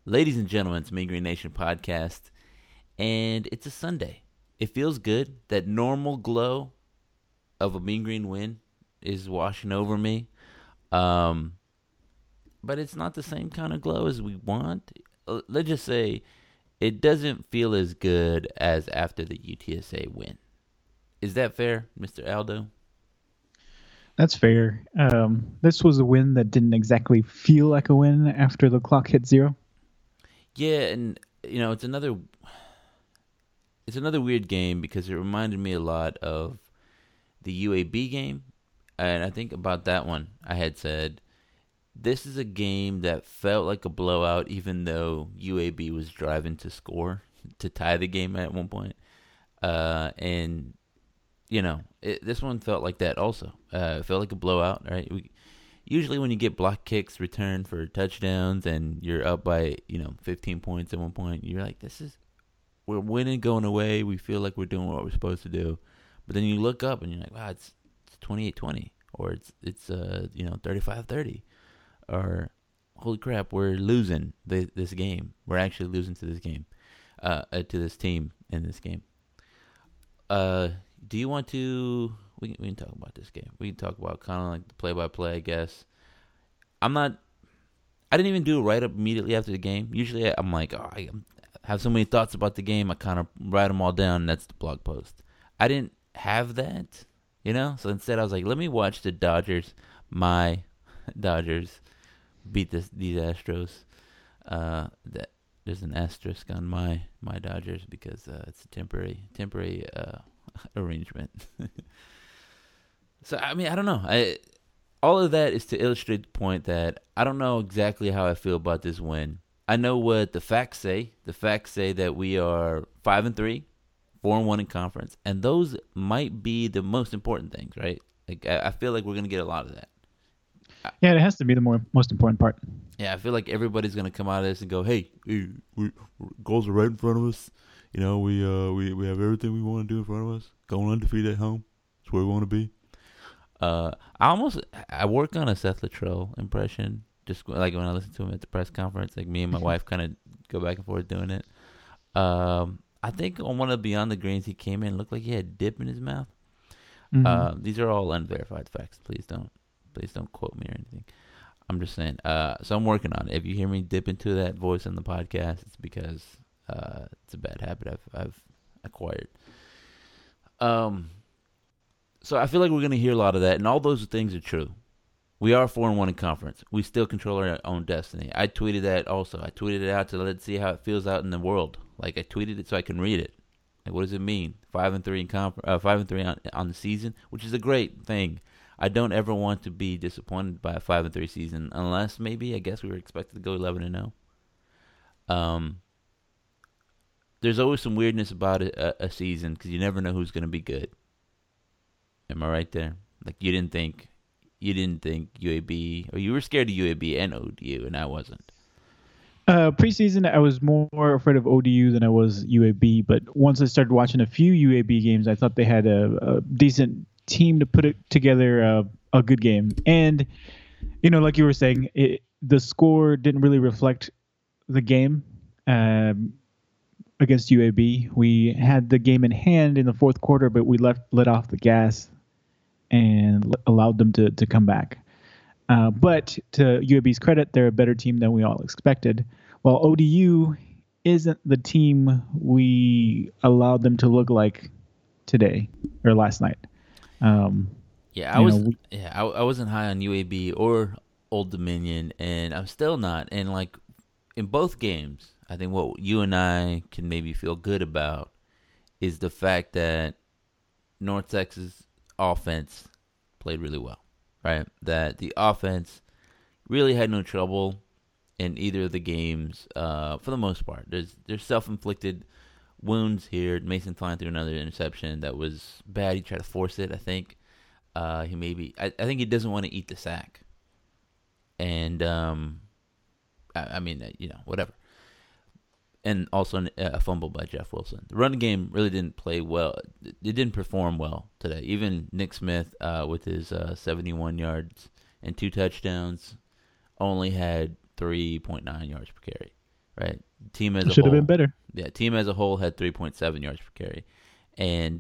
Ladies and gentlemen, it's Mean Green Nation podcast, and it's a Sunday. It feels good. That normal glow of a Mean Green win is washing over me. But it's not the same kind of glow as we want. Let's just say it doesn't feel as good as after the UTSA win. Is that fair, Mr. Aldo? That's fair. This was a win that didn't exactly feel like a win after the clock hit zero. Yeah, and it's another weird game because it reminded me a lot of the UAB game, and I think about that one I had said this is a game that felt like a blowout, even though UAB was driving to score to tie the game at one point, and this one felt like that also. It felt like a blowout, right? Usually when you get block kicks returned for touchdowns and you're up by, 15 points at one point, you're like, we're winning going away. We feel like we're doing what we're supposed to do. But then you look up and you're like, wow, it's 28-20 or it's 35-30 or holy crap, we're losing this game. We're actually losing to this game, to this team in this game. Do you want to? We can talk about this game. We can talk about kind of like the play-by-play, I guess. I didn't even do a write-up immediately after the game. Usually I'm like, I have so many thoughts about the game, I kind of write them all down, and that's the blog post. I didn't have that, So instead I was like, let me watch the Dodgers, my Dodgers, beat these Astros. That there's an asterisk on my Dodgers because it's a temporary arrangement. So, I don't know. All of that is to illustrate the point that I don't know exactly how I feel about this win. I know what the facts say. The facts say that we are 5-3, 4-1 in conference, and those might be the most important things, right? Like I feel like we're going to get a lot of that. Yeah, it has to be the most important part. Yeah, I feel like everybody's going to come out of this and go, hey, goals are right in front of us. We have everything we want to do in front of us. Going undefeated at home. That's where we want to be. I work on a Seth Luttrell impression, just like when I listen to him at the press conference. Like me and my wife kind of go back and forth doing it. I think on one of Beyond the Greens, he came in and looked like he had dip in his mouth. Mm-hmm. These are all unverified facts. Please don't quote me or anything. I'm just saying. So I'm working on it. If you hear me dip into that voice on the podcast, it's because it's a bad habit I've acquired. So I feel like we're going to hear a lot of that, and all those things are true. We are 4-1 in conference. We still control our own destiny. I tweeted that also. I tweeted it out to let's see how it feels out in the world. Like I tweeted it so I can read it. Like what does it mean? 5-3 in 5-3 on the season, which is a great thing. I don't ever want to be disappointed by a 5-3 season, unless maybe I guess we were expected to go 11-0. There's always some weirdness about a season because you never know who's going to be good. Am I right there? Like you didn't think UAB, or you were scared of UAB and ODU, and I wasn't. Preseason, I was more afraid of ODU than I was UAB. But once I started watching a few UAB games, I thought they had a decent team to put it together a good game. And like you were saying, the score didn't really reflect the game against UAB. We had the game in hand in the fourth quarter, but we let off the gas and allowed them to come back. But to UAB's credit, they're a better team than we all expected. While ODU isn't the team we allowed them to look like today or last night. I wasn't high on UAB or Old Dominion, and I'm still not. And like in both games, I think what you and I can maybe feel good about is the fact that North Texas offense played really well, right? That the offense really had no trouble in either of the games for the most part. There's self-inflicted wounds here. Mason flying through another interception that was bad. He tried to force it, I think. I think he doesn't want to eat the sack. And, whatever. And also a fumble by Jeff Wilson. The running game really didn't play well. It didn't perform well today. Even Nick Smith, with his 71 yards and 2 touchdowns, only had 3.9 yards per carry. right? Team as a Should have whole, been better. yeah, team as a whole had 3.7 yards per carry, and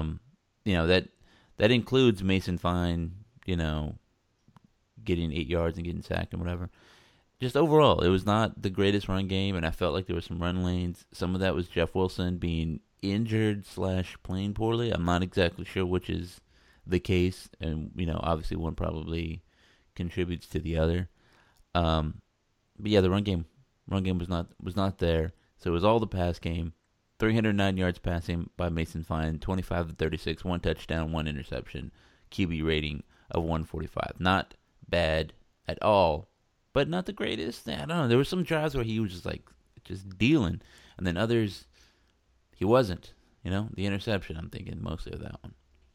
that includes Mason Fine, getting 8 yards and getting sacked and whatever. Just overall, it was not the greatest run game, and I felt like there were some run lanes. Some of that was Jeff Wilson being injured / playing poorly. I'm not exactly sure which is the case, and obviously one probably contributes to the other. But yeah, the run game was not there. So it was all the pass game. 309 yards passing by Mason Fine, 25 to 36, 1 touchdown, 1 interception, QB rating of 145. Not bad at all, but not the greatest. I don't know. There were some drives where he was just dealing, and then others he wasn't. The interception. I'm thinking mostly of that one.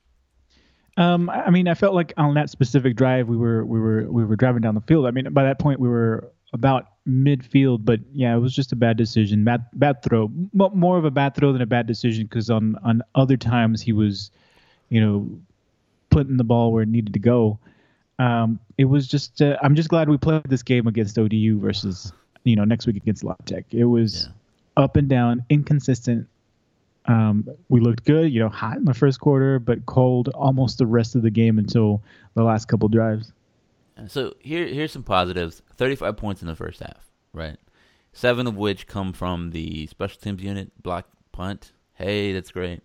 I mean, I felt like on that specific drive, we were driving down the field. I mean, by that point, we were about midfield, but yeah, it was just a bad decision, bad throw, more of a bad throw than a bad decision. Because on other times he was, putting the ball where it needed to go. It was just, I'm just glad we played this game against ODU versus, next week against La Tech. It was up and down, inconsistent. We looked good, hot in the first quarter, but cold almost the rest of the game until the last couple drives. So here's some positives. 35 points in the first half, right? 7 of which come from the special teams unit, block punt. Hey, that's great.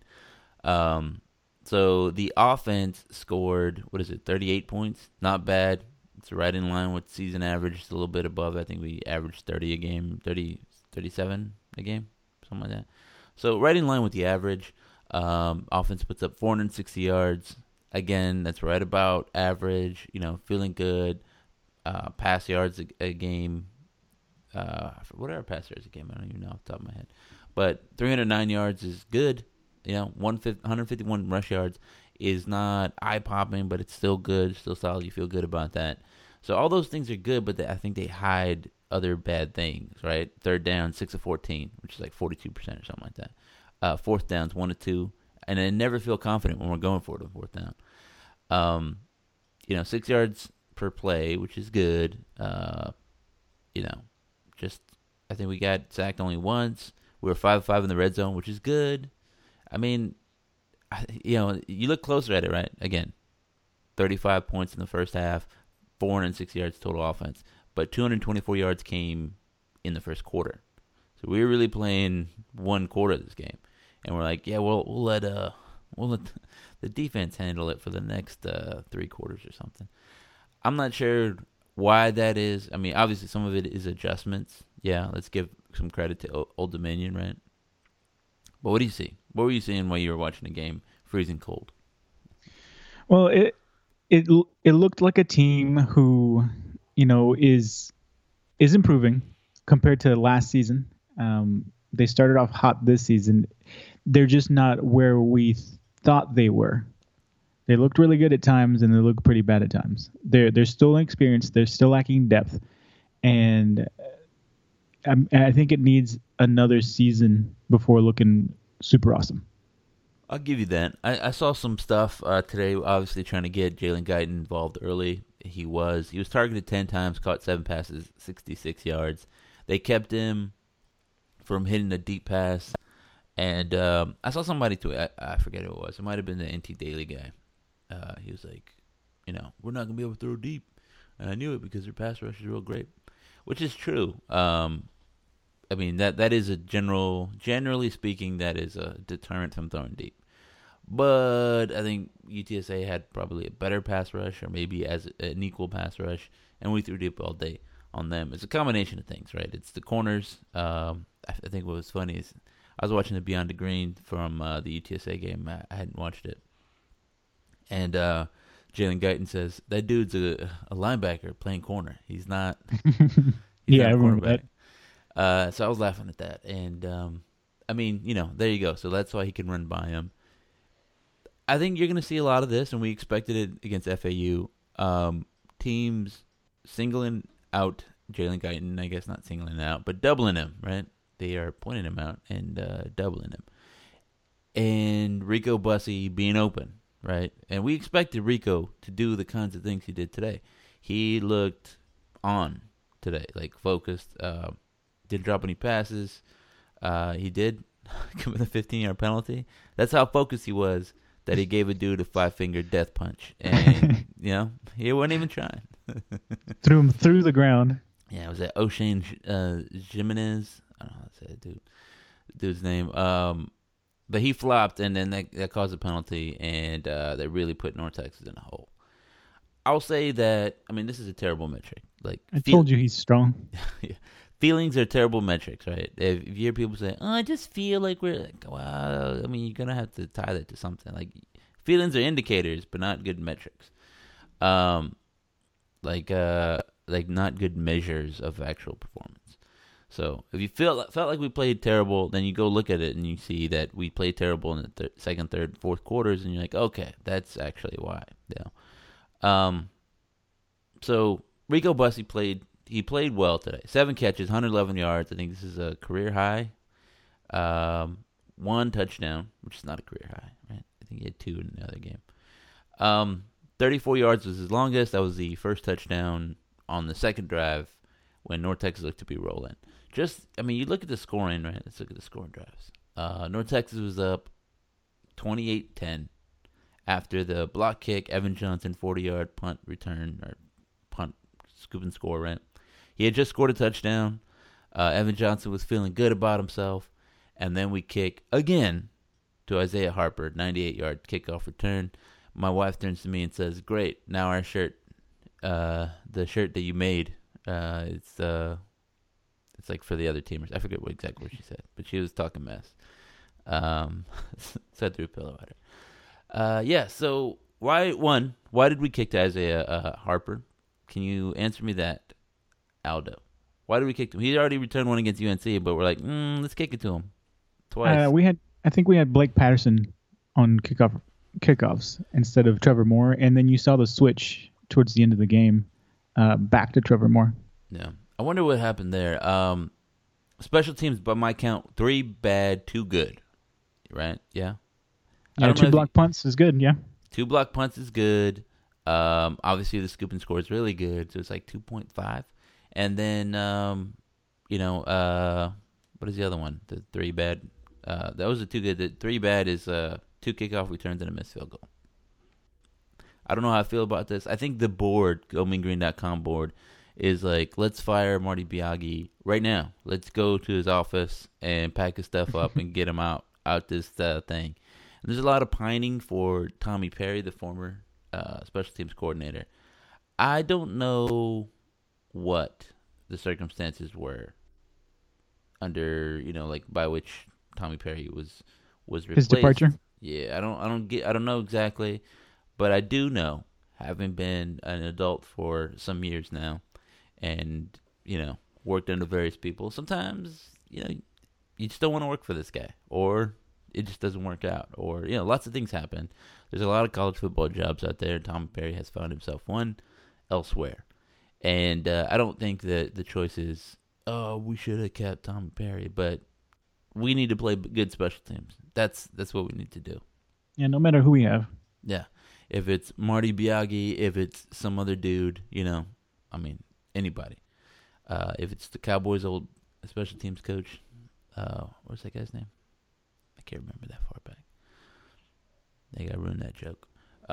So the offense scored, 38 points? Not bad. It's right in line with season average. It's a little bit above. I think we averaged 30 a game, 37 a game, something like that. So right in line with the average. Offense puts up 460 yards. Again, that's right about average. Feeling good. Pass yards a game. What are our pass yards a game? I don't even know off the top of my head. But 309 yards is good. 151 rush yards is not eye-popping, but it's still good, still solid. You feel good about that. So all those things are good, but I think they hide other bad things, right? Third down, 6 of 14, which is like 42% or something like that. Fourth downs, 1 of 2. And I never feel confident when we're going for it on fourth down. 6 yards per play, which is good. I think we got sacked only once. We were 5-5 in the red zone, which is good. I mean, you look closer at it, right? Again, 35 points in the first half, 406 yards total offense, but 224 yards came in the first quarter. So we were really playing one quarter of this game, and we're like, yeah, we'll let the defense handle it for the next 3 quarters or something. I'm not sure why that is. I mean, obviously some of it is adjustments. Yeah, let's give some credit to Old Dominion, right? But what do you see? What were you seeing while you were watching the game, freezing cold? Well, it looked like a team who, is improving compared to last season. They started off hot this season. They're just not where we thought they were. They looked really good at times, and they look pretty bad at times. They're still inexperienced. They're still lacking depth, and I think it needs another season before looking super awesome. I'll give you that. I saw some stuff today, obviously trying to get Jalen Guyton involved early. He was targeted 10 times, caught 7 passes, 66 yards. They kept him from hitting a deep pass. And I saw somebody tweet, I forget who it was. It might have been the NT Daily guy. He was like, we're not going to be able to throw deep. And I knew it because their pass rush is real great, which is true. I mean, that is generally speaking, that is a deterrent from throwing deep. But I think UTSA had probably a better pass rush, or maybe as an equal pass rush, and we threw deep all day on them. It's a combination of things, right? It's the corners. I think what was funny is I was watching the Beyond the Green from the UTSA game. I hadn't watched it. And Jalen Guyton says, that dude's a linebacker playing corner. He's not Yeah, not I a remember that. So I was laughing at that. And, I mean, there you go. So that's why he can run by him. I think you're going to see a lot of this, and we expected it against FAU. Teams singling out Jalen Guyton, I guess not singling out, but doubling him, right? They are pointing him out and doubling him. And Rico Bussey being open, right? And we expected Rico to do the kinds of things he did today. He looked on today, like focused, didn't drop any passes. He did commit a 15-yard penalty. That's how focused he was that he gave a dude a 5-finger death punch. And, he wasn't even trying. Threw him through the ground. Yeah, it was that O'Shane Jimenez. I don't know how to say it, dude's name. But he flopped, and then that caused a penalty, and that really put North Texas in a hole. I'll say that, this is a terrible metric. Like I told you he's strong. Yeah. Feelings are terrible metrics, right? If you hear people say, I just feel like we're, like, well, you're going to have to tie that to something. Like, feelings are indicators, but not good metrics. Like not good measures of actual performance. So if you felt like we played terrible, then you go look at it and you see that we played terrible in the second, third, fourth quarters, and you're like, okay, that's actually why. Yeah. So Rico Bussey played well today. 7 catches, 111 yards. I think this is a career high. 1 touchdown, which is not a career high, right? I think he had 2 in the other game. 34 yards was his longest. That was the first touchdown on the second drive when North Texas looked to be rolling. You look at the scoring, right? Let's look at the scoring drives. North Texas was up 28-10 after the block kick, Evan Johnson 40-yard punt return, or punt, scoop and score, right? He had just scored a touchdown. Evan Johnson was feeling good about himself. And then we kick again to Isaiah Harper, 98-yard kickoff return. My wife turns to me and says, great, now our shirt, the shirt that you made, it's like for the other teamers. I forget exactly what she said, but she was talking mess. So I threw a pillow at her. So why did we kick to Isaiah Harper? Can you answer me that, Aldo? Why did we kick him? He already returned one against UNC, but we're like, let's kick it to him twice. I think we had Blake Patterson on kickoffs instead of Trevor Moore, and then you saw the switch towards the end of the game back to Trevor Moore. Yeah, I wonder what happened there. Special teams, by my count, 3 bad, 2 good. Right? Yeah. Yeah, 2 block punts is good. Yeah. 2 block punts is good. Obviously the scoop and score is really good, so it's like 2.5. And then, what is the other one? The 3 bad. That was the 2 good. The 3 bad is 2 kickoff returns and a missed field goal. I don't know how I feel about this. I think the board, GoMeanGreen.com board, is like, let's fire Marty Biagi right now. Let's go to his office and pack his stuff up and get him out this thing. And there's a lot of pining for Tommy Perry, the former special teams coordinator. I don't know what the circumstances were under, by which Tommy Perry was replaced. His departure? Yeah, I don't know exactly, but I do know, having been an adult for some years now, and worked under various people, sometimes you just don't want to work for this guy, or it just doesn't work out, or lots of things happen. There's a lot of college football jobs out there, and Tommy Perry has found himself one elsewhere. And I don't think that the choice is, we should have kept Tommy Perry, but we need to play good special teams. That's what we need to do. Yeah, no matter who we have. Yeah. If it's Marty Biagi, if it's some other dude, anybody. If it's the Cowboys' old special teams coach, what's that guy's name? I can't remember that far back. I think I ruined that joke.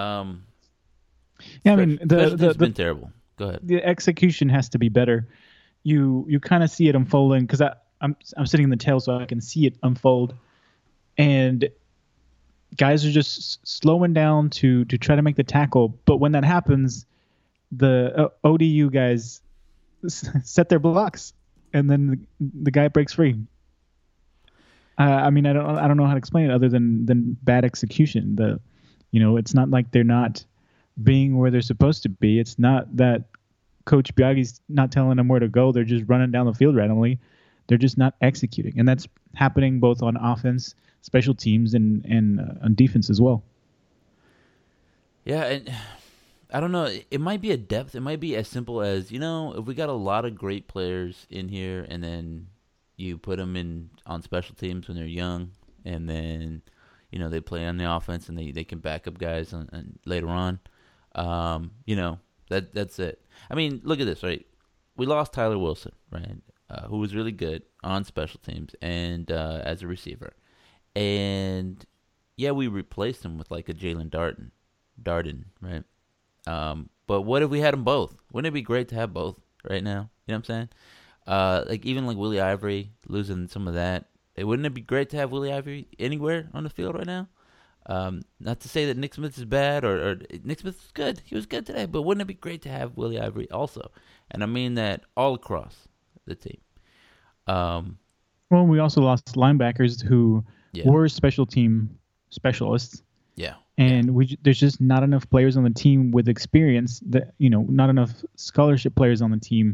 It's been terrible. Go ahead. The execution has to be better. You kind of see it unfolding, because I'm sitting in the tail, so I can see it unfold, and guys are just slowing down to try to make the tackle. But when that happens, the ODU guys set their blocks, and then the guy breaks free. I don't know how to explain it other than bad execution. It's not like they're not being where they're supposed to be. It's not that Coach Biagi's not telling them where to go. They're just running down the field randomly. They're just not executing, and that's happening both on offense, special teams, and on defense as well. Yeah, and I don't know. It might be a depth. It might be as simple as, if we got a lot of great players in here, and then you put them on special teams when they're young, and then they play on the offense, and they can back up guys and later on. That's it. Look at this, right? We lost Tyler Wilson, right? who was really good on special teams and as a receiver. And yeah, we replaced him with like a Jalen Darden, right? But what if we had them both? Wouldn't it be great to have both right now? You know what I'm saying? Like even like Willie Ivory losing some of that. Wouldn't it be great to have Willie Ivory anywhere on the field right now? Not to say that Nick Smith is bad or Nick Smith is good. He was good today, but wouldn't it be great to have Willie Ivory also? And I mean that all across the team. Well, we also lost linebackers who were special team specialists. Yeah. And there's just not enough players on the team with experience that, not enough scholarship players on the team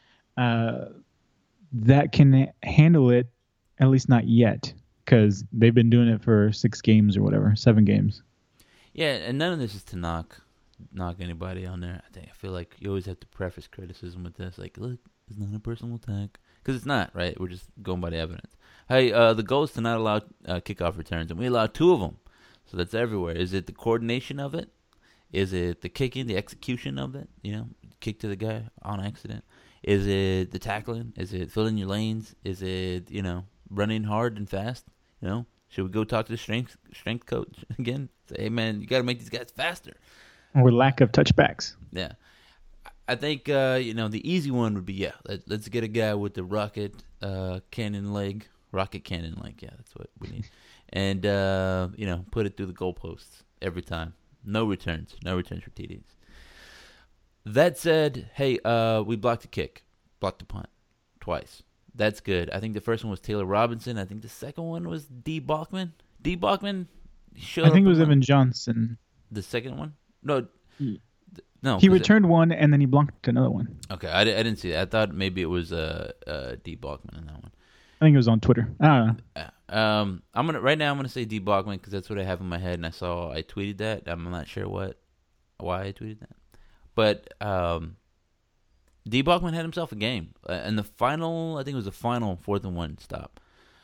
that can handle it, at least not yet, because they've been doing it for 6 games or whatever, 7 games. Yeah, and none of this is to knock anybody on there. I feel like you always have to preface criticism with this, like, look, it's not a personal attack, because it's not, right? We're just going by the evidence. Hey, the goal is to not allow kickoff returns, and we allowed 2 of them. So that's everywhere. Is it the coordination of it? Is it the kicking, the execution of it? Kick to the guy on accident. Is it the tackling? Is it filling your lanes? Is it, running hard and fast? Should we go talk to the strength coach again? Say, hey, man, you got to make these guys faster. Or lack of touchbacks. Yeah. I think, the easy one would be, let's get a guy with the rocket cannon leg. Rocket cannon leg, yeah, that's what we need. And, put it through the goalposts every time. No returns for TDs. That said, hey, we blocked a kick, blocked a punt twice. That's good. I think the first one was Taylor Robinson. I think the second one was D. Bachman. D. Bachman showed I think it was Evan Johnson. The second one? No. No. He returned one, and then he blocked another one. Okay, I didn't see that. I thought maybe it was D. Bachman in that one. I think it was on Twitter. I don't know. I'm gonna say D. Bachman because that's what I have in my head, and I tweeted that. I'm not sure why I tweeted that, but D. Bachman had himself a game. And the final, I think it was the final 4th and 1 stop.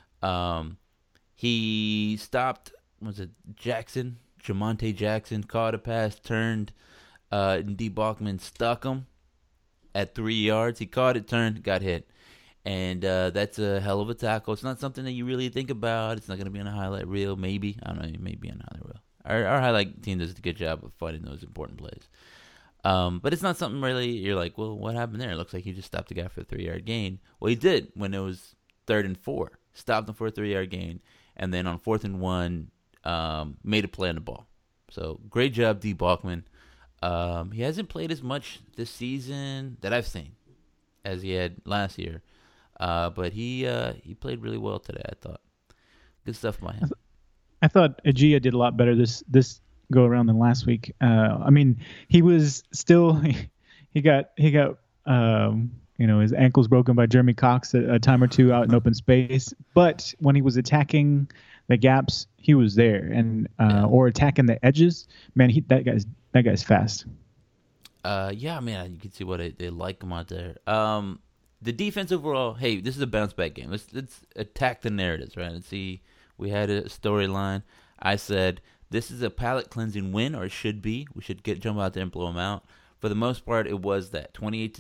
He stopped, was it Jamonte Jackson, caught a pass, turned, and D. Bachman stuck him at 3 yards. He caught it, turned, got hit. And that's a hell of a tackle. It's not something that you really think about. It's not going to be on a highlight reel, maybe. I don't know, maybe on a highlight reel. Our highlight team does a good job of finding those important plays. But it's not something really you're like, well, what happened there? It looks like he just stopped the guy for a 3-yard gain. Well, he did when it was 3rd and 4. Stopped him for a 3-yard gain. And then on 4th and 1, made a play on the ball. So great job, D. Bachman. He hasn't played as much this season that I've seen as he had last year. But he played really well today, I thought. Good stuff by him. I thought Agia did a lot better this go around than last week. He was still he got his ankles broken by Jeremy Cox a time or two out in open space, but when he was attacking the gaps, he was there and or attacking the edges. Man, that guy's fast. You can see what they like him out there. The defense overall, hey, this is a bounce back game. Let's attack the narratives, right? Let's see. We had a storyline. I said this is a palate cleansing win, or it should be. We should jump out there and blow them out. For the most part, it was that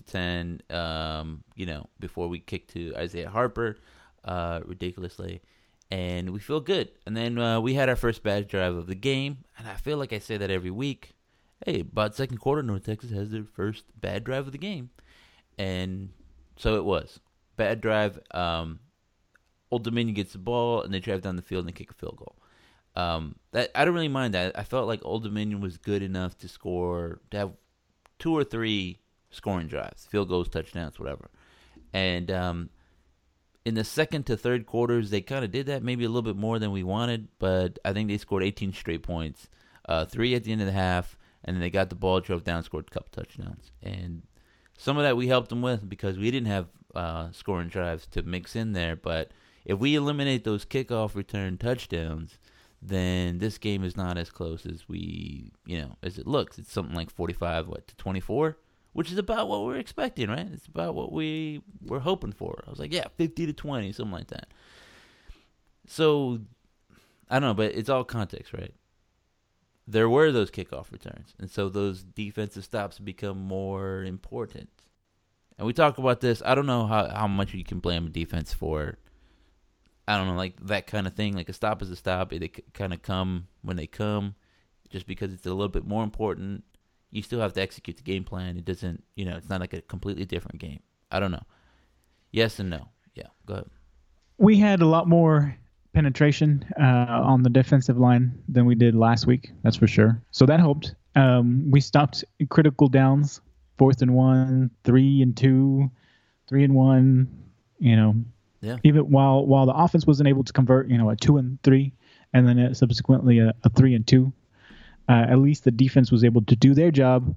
28-10. Before we kicked to Isaiah Harper, ridiculously, and we feel good. And then we had our first bad drive of the game, and I feel like I say that every week. Hey, about second quarter, North Texas has their first bad drive of the game, and so it was bad drive. Old Dominion gets the ball, and they drive down the field and they kick a field goal. That I don't really mind that. I felt like Old Dominion was good enough to have 2 or 3 scoring drives, field goals, touchdowns, whatever. And in the second to third quarters, they kind of did that, maybe a little bit more than we wanted. But I think they scored 18 straight points, 3 at the end of the half, and then they got the ball, drove down, scored a couple touchdowns. And some of that we helped them with because we didn't have scoring drives to mix in there. But if we eliminate those kickoff return touchdowns, then this game is not as close as as it looks. It's something like 45 to 24, which is about what we're expecting, right? It's about what we were hoping for. I was like, 50 to 20, something like that. So I don't know, but it's all context, right? There were those kickoff returns, and so those defensive stops become more important. And we talk about this. I don't know how much you can blame a defense for, I don't know, like that kind of thing. Like a stop is a stop. They kind of come when they come. Just because it's a little bit more important, you still have to execute the game plan. It doesn't, it's not like a completely different game. I don't know. Yes and no. Yeah, go ahead. We had a lot more penetration on the defensive line than we did last week. That's for sure. So that helped. We stopped critical downs, 4th and 1, 3 and 2, 3 and 1. Yeah. Even while the offense wasn't able to convert, a 2 and 3, and then subsequently a 3 and 2. At least the defense was able to do their job,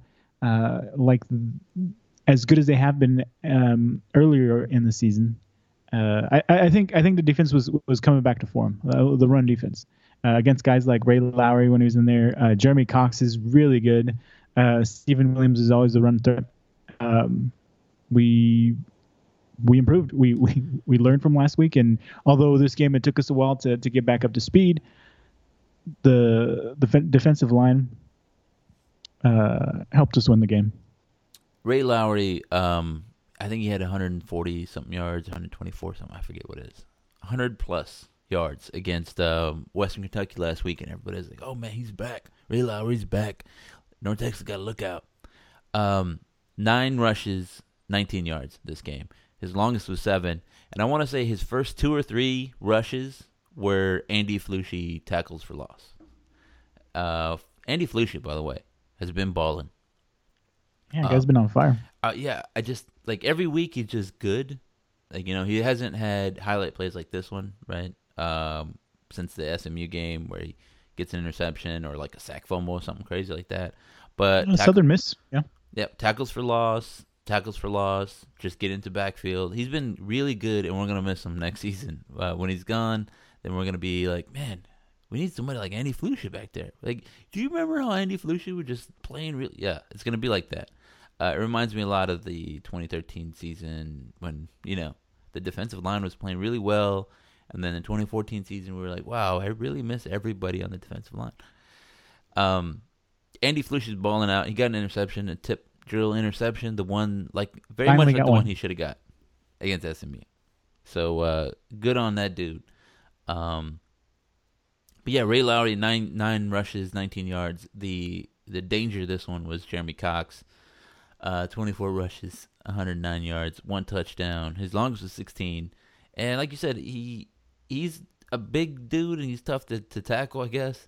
as good as they have been earlier in the season. I think the defense was coming back to form. The run defense against guys like Ray Lowry when he was in there. Jeremy Cox is really good. Stephen Williams is always the run threat. We improved. We learned from last week, and although this game it took us a while to get back up to speed, the defensive line helped us win the game. Ray Lowry, I think he had 140 something yards, 124 something. I forget what it is. 100 plus yards against Western Kentucky last week, and everybody's like, "Oh man, he's back! Ray Lowry's back! North Texas got to look out." 9 rushes, 19 yards this game. His longest was 7, and I want to say his first 2 or 3 rushes were Andy Flushy tackles for loss. Andy Flushy, by the way, has been balling. Yeah, guy's been on fire. Yeah, I just like every week he's just good. Like he hasn't had highlight plays like this one, right? Since the SMU game where he gets an interception or like a sack fumble or something crazy like that. But Southern Miss, yeah. Yep, tackles for loss, just get into backfield. He's been really good, and we're going to miss him next season. When he's gone, then we're going to be like, man, we need somebody like Andy Flusha back there. Like, do you remember how Andy Flusha was just playing really? Yeah, it's going to be like that. It reminds me a lot of the 2013 season when, the defensive line was playing really well. And then the 2014 season, we were like, wow, I really miss everybody on the defensive line. Andy Flusha's balling out. He got an interception, a tip drill interception, the one, very Finally much like the one one he should have got against SMU. So, good on that dude. But yeah, Ray Lowry, 9 rushes, 19 yards. The danger of this one was Jeremy Cox. 24 rushes, 109 yards, 1 touchdown. His longest was 16. And like you said, he's a big dude and he's tough to tackle, I guess.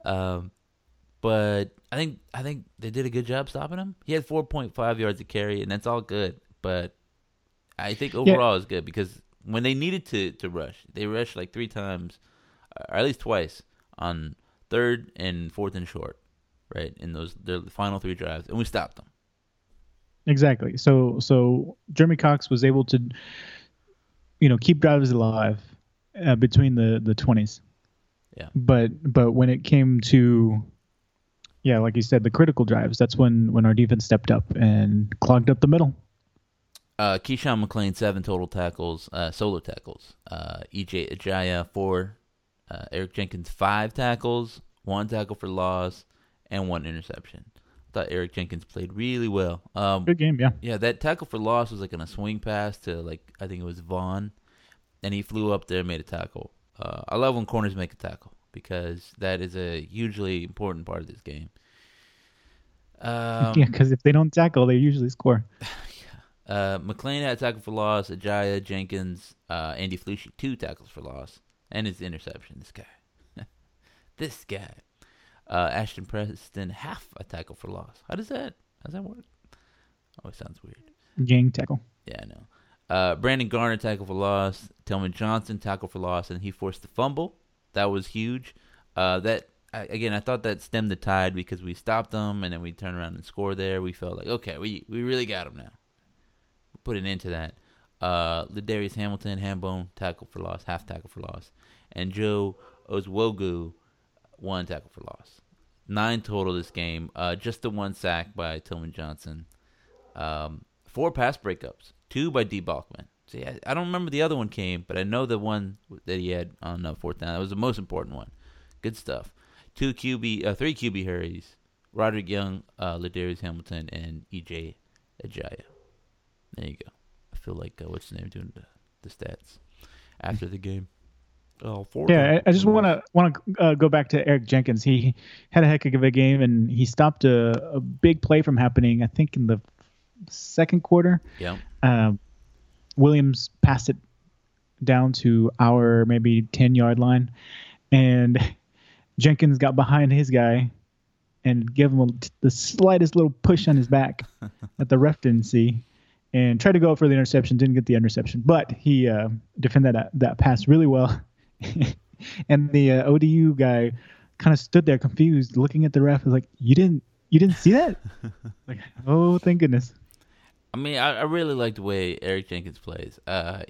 But I think they did a good job stopping him. He had 4.5 yards to carry, and that's all good. But I think overall it's good because when they needed to rush, they rushed 3 times, or at least twice, on 3rd and 4th and short, right, in their final 3 drives, and we stopped them. Exactly. So Jeremy Cox was able to, keep drives alive between the 20s. Yeah. But when it came to, like you said, the critical drives, that's when our defense stepped up and clogged up the middle. Keyshawn McClain, 7 total tackles, solo tackles. EJ Ajaya, 4. Eric Jenkins, 5 tackles, 1 tackle for loss, and 1 interception. I thought Eric Jenkins played really well. Good game, yeah. Yeah, that tackle for loss was on a swing pass to I think it was Vaughn, and he flew up there and made a tackle. I love when corners make a tackle because that is a hugely important part of this game. Because if they don't tackle, they usually score. McClain had a tackle for loss. Ajaya, Jenkins, Andy Flushy, 2 tackles for loss, and his interception. This guy. Ashton Preston, half a tackle for loss. How does that work? Oh, it sounds weird. Gang tackle. Yeah, I know. Brandon Garner, tackle for loss. Tillman Johnson, tackle for loss, and he forced the fumble. That was huge. I thought that stemmed the tide because we stopped them, and then we turned around and scored there. We felt like, okay, we really got him now. Put an end to that. Ladarius Hamilton, handbone, tackle for loss, half tackle for loss. And Joe Ozwogu, 1 tackle for loss. 9 total this game. Just the 1 sack by Tillman Johnson. 4 pass breakups. 2 by D. Balkman. See, I don't remember the other one came, but I know the one that he had on 4th down. That was the most important one. Good stuff. 3 QB hurries. Roderick Young, Ladarius Hamilton, and EJ Ajaya. There you go. I feel like what's his name doing the stats after the game. Oh, four Yeah, I just tackles. want to go back to Eric Jenkins. He had a heck of a game, and he stopped a big play from happening. I think in the second quarter, Yeah. um, Williams passed it down to our maybe 10-yard line, and Jenkins got behind his guy and gave him the slightest little push on his back that the ref didn't see, and tried to go for the interception. Didn't get the interception, but he defended that pass really well. And the ODU guy kind of stood there confused, looking at the ref. Was like, you didn't see that? Like, oh, thank goodness. I mean, I really like the way Eric Jenkins plays.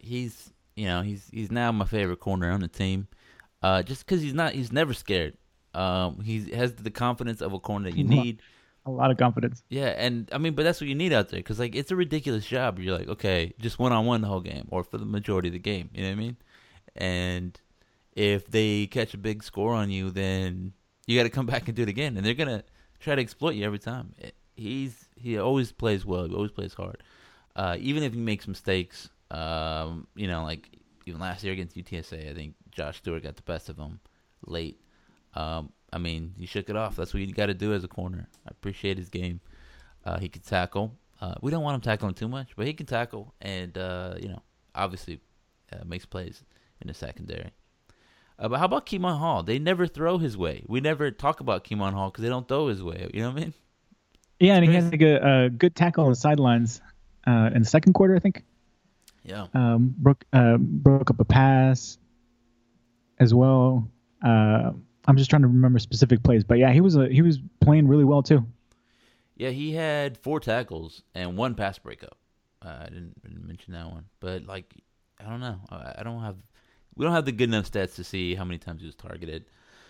He's now my favorite corner on the team. Just because he's never scared. He has the confidence of a corner that you need. A lot of confidence. Yeah, and I mean, but that's what you need out there because like it's a ridiculous job. You're like, okay, just 1-on-1 the whole game or for the majority of the game. You know what I mean? And if they catch a big score on you, then you got to come back and do it again, and they're gonna try to exploit you every time. He always plays well. He always plays hard, even if he makes mistakes. Like even last year against UTSA, I think Josh Stewart got the best of him late. I mean, he shook it off. That's what you got to do as a corner. I appreciate his game. He can tackle. We don't want him tackling too much, but he can tackle, and obviously makes plays in the secondary. But how about Keemon Hall? They never throw his way. We never talk about Keemon Hall because they don't throw his way. You know what I mean? Yeah, and he had like a good tackle on the sidelines in the second quarter, I think. Yeah. Broke up a pass as well. I'm just trying to remember specific plays, but yeah, he was playing really well too. Yeah, he had 4 tackles and 1 pass breakup. I didn't mention that one, but like I don't know. We don't have the good enough stats to see how many times he was targeted.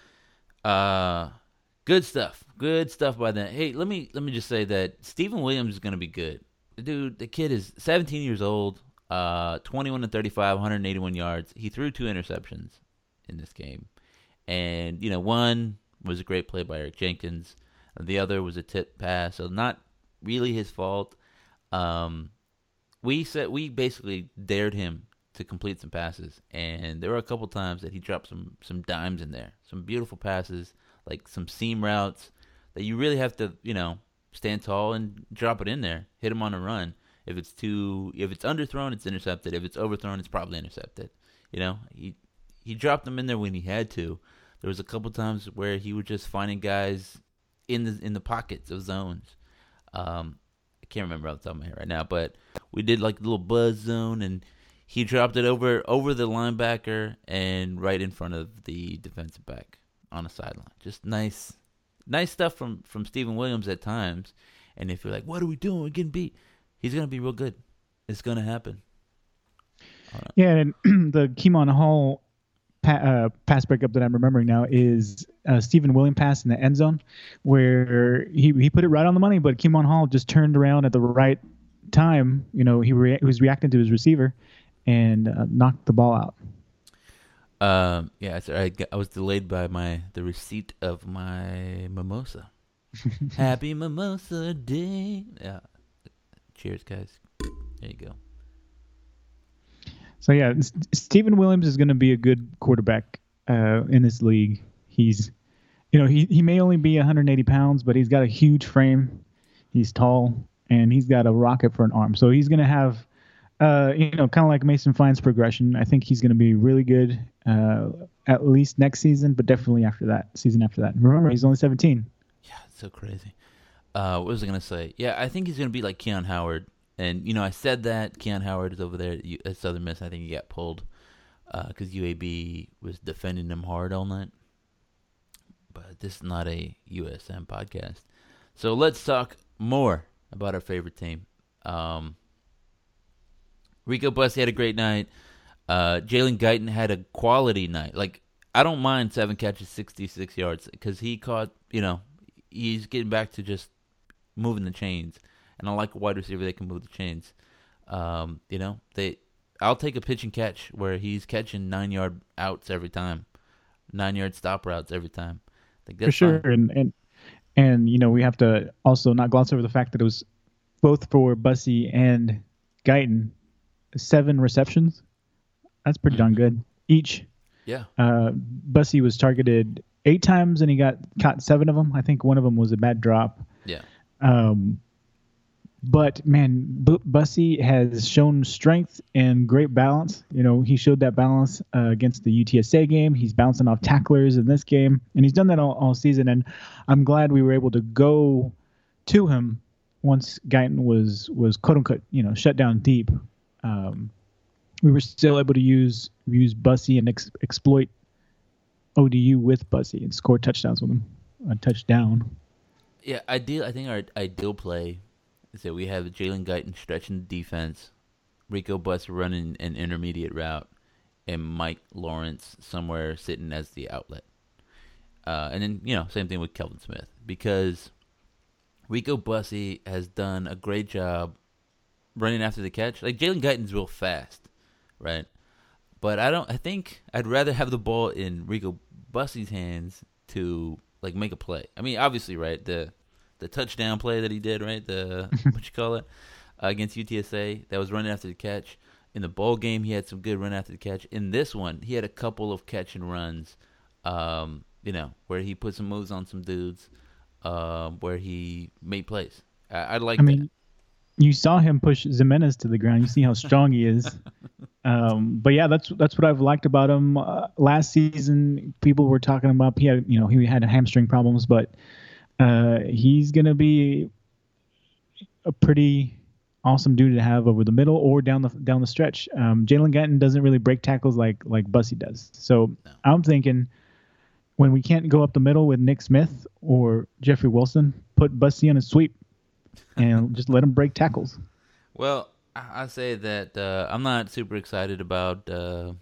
Good stuff. Good stuff by then. Hey, let me just say that Steven Williams is going to be good. Dude, the kid is 17 years old, 21 to 35, 181 yards. He threw 2 interceptions in this game. And, one was a great play by Eric Jenkins. The other was a tip pass, so not really his fault. We basically dared him to complete some passes, and there were a couple times that he dropped some dimes in there, some beautiful passes, like some seam routes that you really have to stand tall and drop it in there, hit him on a run. If it's underthrown, it's intercepted. If it's overthrown, it's probably intercepted. He dropped them in there when he had to. There was a couple times where he was just finding guys in the pockets of zones. I can't remember off the top of my head right now, but we did like a little buzz zone, and he dropped it over the linebacker and right in front of the defensive back on the sideline. Just nice stuff from Steven Williams at times. And if you're like, what are we doing? We're getting beat. He's going to be real good. It's going to happen. Yeah, and the Keemon Hall pass breakup that I'm remembering now is Steven Williams pass in the end zone where he put it right on the money, but Keemon Hall just turned around at the right time. He was reacting to his receiver and knocked the ball out. Yeah, I was delayed by the receipt of my mimosa. Happy Mimosa Day. Yeah. Cheers, guys. There you go. So yeah, Steven Williams is going to be a good quarterback in this league. He's, he may only be 180 pounds, but he's got a huge frame. He's tall, and he's got a rocket for an arm. So he's going to have, kind of like Mason Fine's progression. I think he's going to be really good at least next season, but definitely season after that. Remember, he's only 17. Yeah, it's so crazy. What was I going to say? Yeah, I think he's going to be like Keon Howard. And, I said that Keon Howard is over there at Southern Miss. I think he got pulled because UAB was defending him hard all night. But this is not a USM podcast. So let's talk more about our favorite team. Rico Bussey had a great night. Jalen Guyton had a quality night. Like, I don't mind 7 catches, 66 yards because he caught, he's getting back to just moving the chains. And I like a wide receiver that can move the chains. I'll take a pitch and catch where he's catching 9-yard outs every time, 9-yard stop routes every time. Like that's for sure, fine. and we have to also not gloss over the fact that it was both for Bussey and Guyton, 7 receptions. That's pretty darn good each. Yeah. Bussy was targeted 8 times and he caught 7 of them. I think one of them was a bad drop. Yeah. But man, Bussy has shown strength and great balance. You know, he showed that balance against the UTSA game. He's bouncing off tacklers in this game, and he's done that all season. And I'm glad we were able to go to him once Guyton was quote unquote, you know, shut down deep. We were still able to use Bussy and exploit ODU with Bussy and score touchdowns with him. A touchdown. Yeah, I think our ideal play is that we have Jalen Guyton stretching the defense, Rico Bussy running an intermediate route, and Mike Lawrence somewhere sitting as the outlet. And then, you know, same thing with Kelvin Smith, because Rico Bussy has done a great job running after the catch. Like, Jalen Guyton's real fast, right? But I think I'd rather have the ball in Rico Bussy's hands to, like, make a play. I mean, obviously, right, the touchdown play that he did, right, against UTSA, that was running after the catch. In the bowl game, he had some good run after the catch. In this one, he had a couple of catch and runs, you know, where he put some moves on some dudes, where he made plays. I mean, you saw him push Zimenez to the ground. You see how strong he is. But yeah, that's what I've liked about him. Last season, people were talking about he had hamstring problems, but he's gonna be a pretty awesome dude to have over the middle or down the stretch. Jalen Guyton doesn't really break tackles like Bussy does. So no. I'm thinking when we can't go up the middle with Nick Smith or Jeffrey Wilson, put Bussy on a sweep and just let him break tackles. Well, I say that I'm not super excited about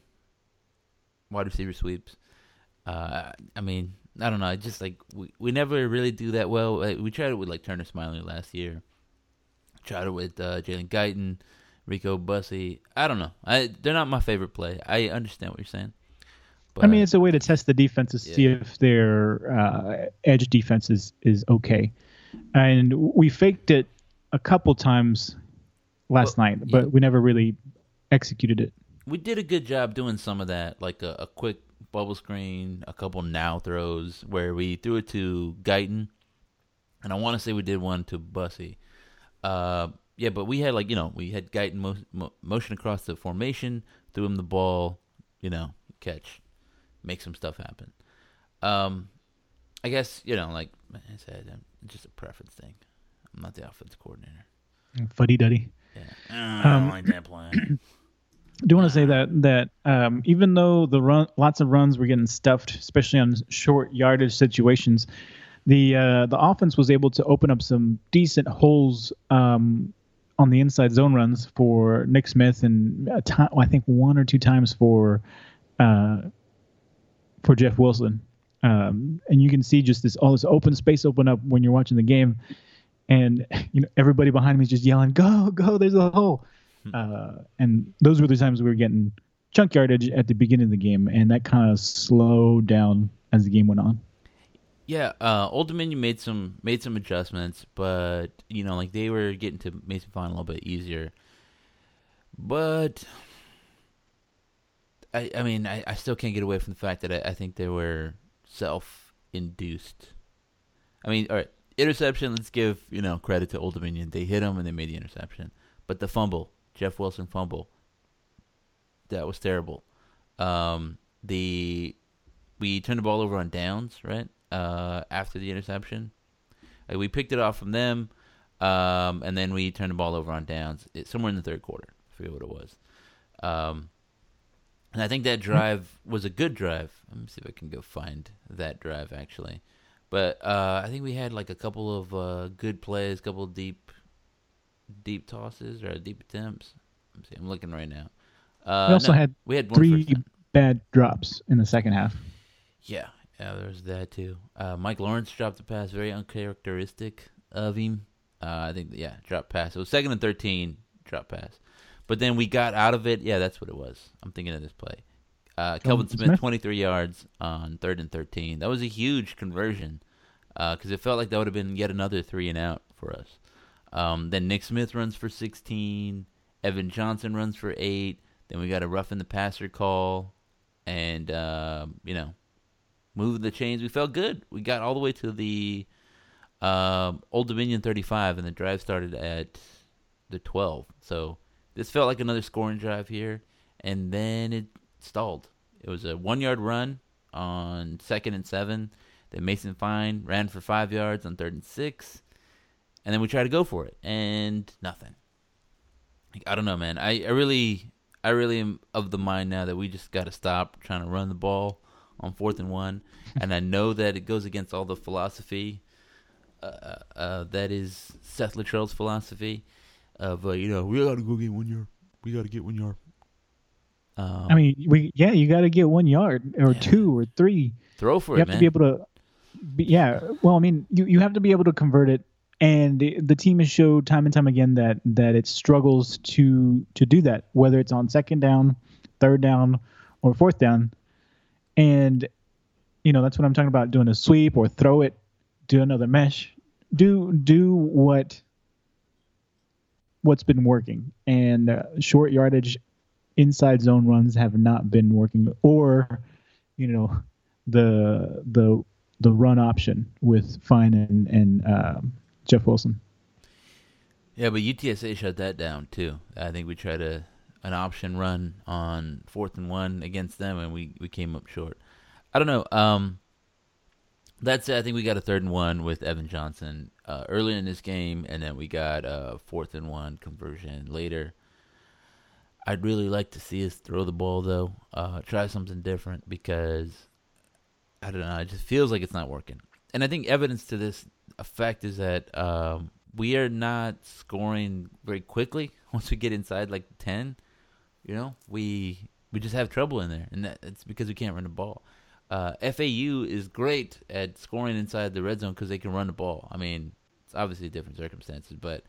wide receiver sweeps. I mean, I don't know. It's just like we never really do that well. We tried it with like Turner Smiley last year. Tried it with Jalen Guyton, Rico Bussy. I don't know. They're not my favorite play. I understand what you're saying. But, I mean, it's a way to test the defense to see if their edge defense is okay. And we faked it a couple times last night, but we never really executed it. We did a good job doing some of that, like a quick bubble screen, a couple now throws where we threw it to Guyton, and I want to say we did one to Bussy. Yeah, but we had we had Guyton motion across the formation, threw him the ball, catch, make some stuff happen. I guess like I said, it's just a preference thing. I'm not the offense coordinator. Fuddy duddy. Yeah, I don't like that play. I do want to say that even though lots of runs were getting stuffed, especially on short yardage situations, the offense was able to open up some decent holes on the inside zone runs for Nick Smith, and I think 1 or 2 times for Jeff Wilson. And you can see just all this open space open up when you're watching the game, and everybody behind me is just yelling, "Go, go! There's a hole!" And those were the times we were getting chunk yardage at the beginning of the game, and that kind of slowed down as the game went on. Yeah, Old Dominion made some adjustments, but they were getting to Mason Fine a little bit easier. But I mean, I still can't get away from the fact that I think they were self-induced. I mean, all right, interception. Let's give credit to Old Dominion. They hit him and they made the interception. But the fumble, Jeff Wilson fumble, that was terrible. We turned the ball over on downs, right? After the interception, we picked it off from them, and then we turned the ball over on downs somewhere in the third quarter. I forget what it was. And I think that drive was a good drive. Let me see if I can go find that drive actually. But I think we had like a couple of good plays, a couple of deep tosses or deep attempts. I'm looking right now. We had 3 bad drops in the second half. Yeah, there's that too. Mike Lawrence dropped a pass, very uncharacteristic of him. I think, drop pass. It was 2nd and 13, drop pass. But then we got out of it. Yeah, that's what it was. I'm thinking of this play. Kelvin Smith, 23 yards on 3rd and 13. That was a huge conversion because it felt like that would have been yet another 3 and out for us. Then Nick Smith runs for 16. Evan Johnson runs for 8. Then we got a roughing the passer call, and moving the chains. We felt good. We got all the way to the Old Dominion 35, and the drive started at the 12. So this felt like another scoring drive here, and then it stalled. It was a 1-yard run on 2nd and 7. Then Mason Fine ran for 5 yards on 3rd and 6. And then we tried to go for it, and nothing. I don't know, man. I really am of the mind now that we just got to stop trying to run the ball on 4th and 1. And I know that it goes against all the philosophy that is Seth Luttrell's philosophy of, we got to go get 1 yard. We got to get 1 yard. You got to get 1 yard or 2 or 3. Throw for you it, have to be able to. You have to be able to convert it, and the team has showed time and time again that it struggles to do that, whether it's on 2nd down, 3rd down, or 4th down, and that's what I'm talking about: doing a sweep or throw it, do another mesh, do what's been working, and short yardage, inside zone runs have not been working, or the run option with Fine and Jeff Wilson. Yeah, but UTSA shut that down too. I think we tried an option run on 4th and 1 against them, and we came up short. I don't know. That's it. I think we got a 3rd and 1 with Evan Johnson early in this game, and then we got a 4th and 1 conversion later. I'd really like to see us throw the ball, though. Try something different, because I don't know. It just feels like it's not working. And I think evidence to this effect is that we are not scoring very quickly once we get inside like 10. We just have trouble in there, and it's because we can't run the ball. FAU is great at scoring inside the red zone because they can run the ball. I mean, it's obviously different circumstances, but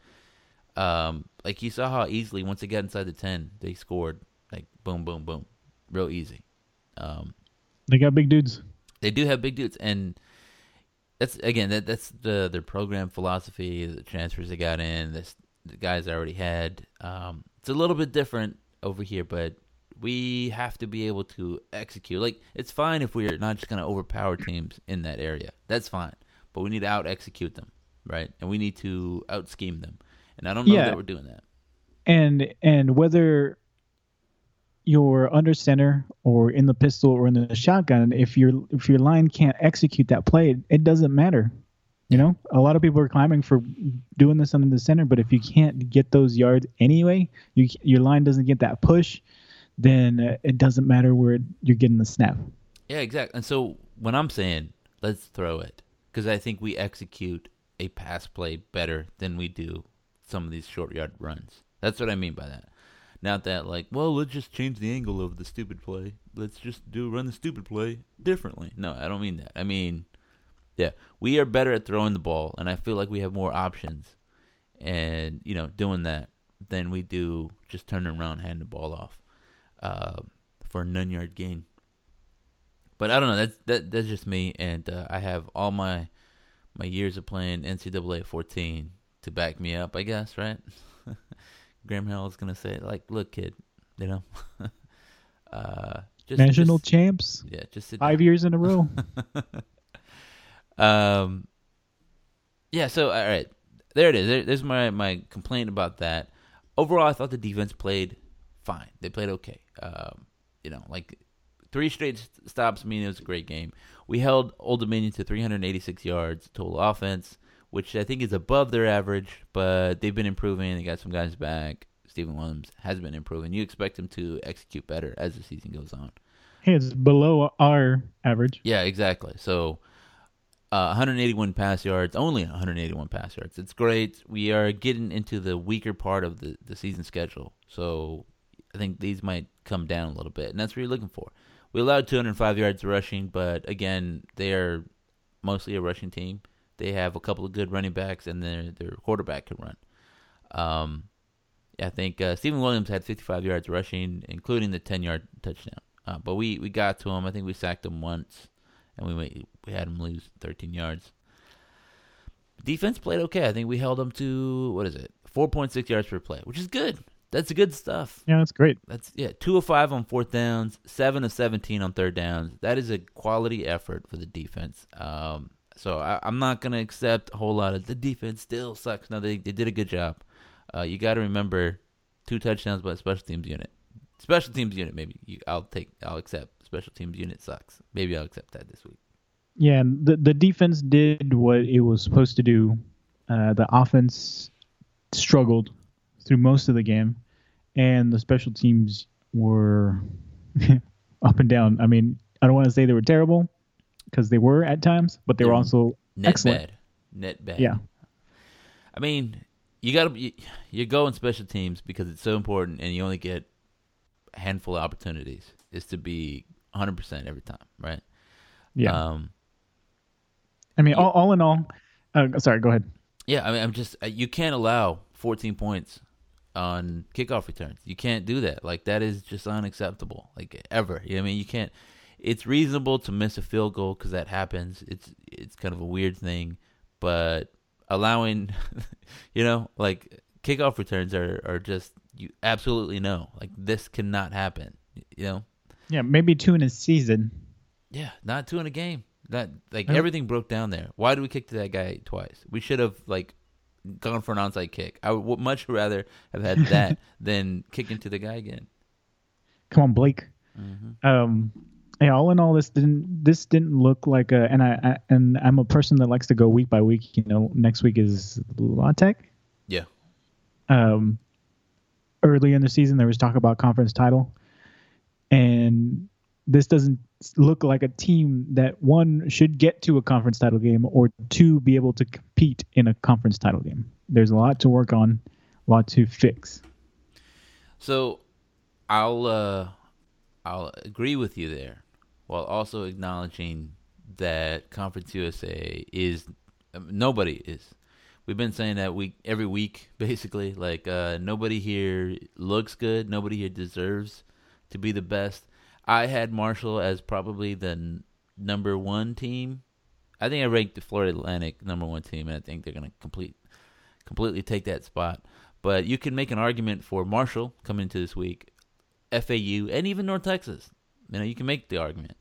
like you saw how easily once they got inside the 10, they scored like boom, boom, boom, real easy. They got big dudes. They do have big dudes, and that's their program philosophy. The transfers they got in, the guys they already had. It's a little bit different over here, but we have to be able to execute. Like, it's fine if we're not just going to overpower teams in that area. That's fine, but we need to out execute them, right? And we need to out scheme them. And I don't know that we're doing that. And whether you're under center or in the pistol or in the shotgun, if your line can't execute that play, it doesn't matter. A lot of people are clamoring for doing this under the center, but if you can't get those yards anyway, your line doesn't get that push, then it doesn't matter where you're getting the snap. Yeah, exactly. And so when I'm saying let's throw it, because I think we execute a pass play better than we do some of these short yard runs. That's what I mean by that. Not that let's just change the angle of the stupid play. Let's just run the stupid play differently. No, I don't mean that. I mean, yeah, we are better at throwing the ball, and I feel like we have more options and, doing that than we do just turning around and handing the ball off for a 9-yard gain. But I don't know. That's just me, and I have all my years of playing NCAA 14 to back me up, I guess, right? Graham Harrell's going to say, look, kid, National champs. Yeah, just sit 5 down. years in a row. Yeah, so, all right. There it is. There's my complaint about that. Overall, I thought the defense played fine. They played okay. 3 straight stops mean it was a great game. We held Old Dominion to 386 yards total offense, which I think is above their average, but they've been improving. They got some guys back. Stephen Williams has been improving. You expect him to execute better as the season goes on. Hey, it's below our average. Yeah, exactly. So 181 pass yards, only 181 pass yards. It's great. We are getting into the weaker part of the season schedule, so I think these might come down a little bit, and that's what you're looking for. We allowed 205 yards rushing, but again, they are mostly a rushing team. They have a couple of good running backs, and their quarterback can run. I think Stephen Williams had 55 yards rushing, including the 10-yard touchdown. But we got to him. I think we sacked him once, and we had him lose 13 yards. Defense played okay. I think we held them to, 4.6 yards per play, which is good. That's good stuff. Yeah, that's great. That's 2 of 5 on fourth downs, 7 of 17 on third downs. That is a quality effort for the defense. So I'm not gonna accept a whole lot of the defense still sucks. No, they did a good job. You got to remember 2 touchdowns by special teams unit. Special teams unit, maybe I'll accept. Special teams unit sucks. Maybe I'll accept that this week. Yeah, and the defense did what it was supposed to do. The offense struggled through most of the game, and the special teams were up and down. I mean, I don't want to say they were terrible because they were at times, but they were also excellent. Net bad. Yeah. I mean, you go in special teams because it's so important, and you only get a handful of opportunities. Is to be 100% every time, right? Yeah. I mean, all in all, sorry, go ahead. Yeah, I mean, I'm just you can't allow 14 points on kickoff returns. You can't do that. Like, that is just unacceptable. Like, ever. You know what I mean? You can't. It's reasonable to miss a field goal because that happens. It's kind of a weird thing, but allowing, like kickoff returns are just, you absolutely know, like, this cannot happen. Yeah, maybe 2 in a season. Yeah, not 2 in a game. That everything broke down there. Why did we kick to that guy twice? We should have gone for an onside kick. I would much rather have had that than kicking to the guy again. Come on, Blake. Mm-hmm. Yeah, all in all, this didn't look like a. And I'm a person that likes to go week by week. Next week is La Tech. Yeah. Early in the season, there was talk about conference title, and this doesn't look like a team that, one, should get to a conference title game, or two, be able to compete in a conference title game. There's a lot to work on, a lot to fix. So I'll agree with you there, while also acknowledging that Conference USA is nobody is. We've been saying that every week, basically. Nobody here looks good. Nobody here deserves to be the best. I had Marshall as probably the number 1 team. I think I ranked the Florida Atlantic number 1 team, and I think they're going to completely take that spot. But you can make an argument for Marshall coming into this week, FAU, and even North Texas. You can make the argument.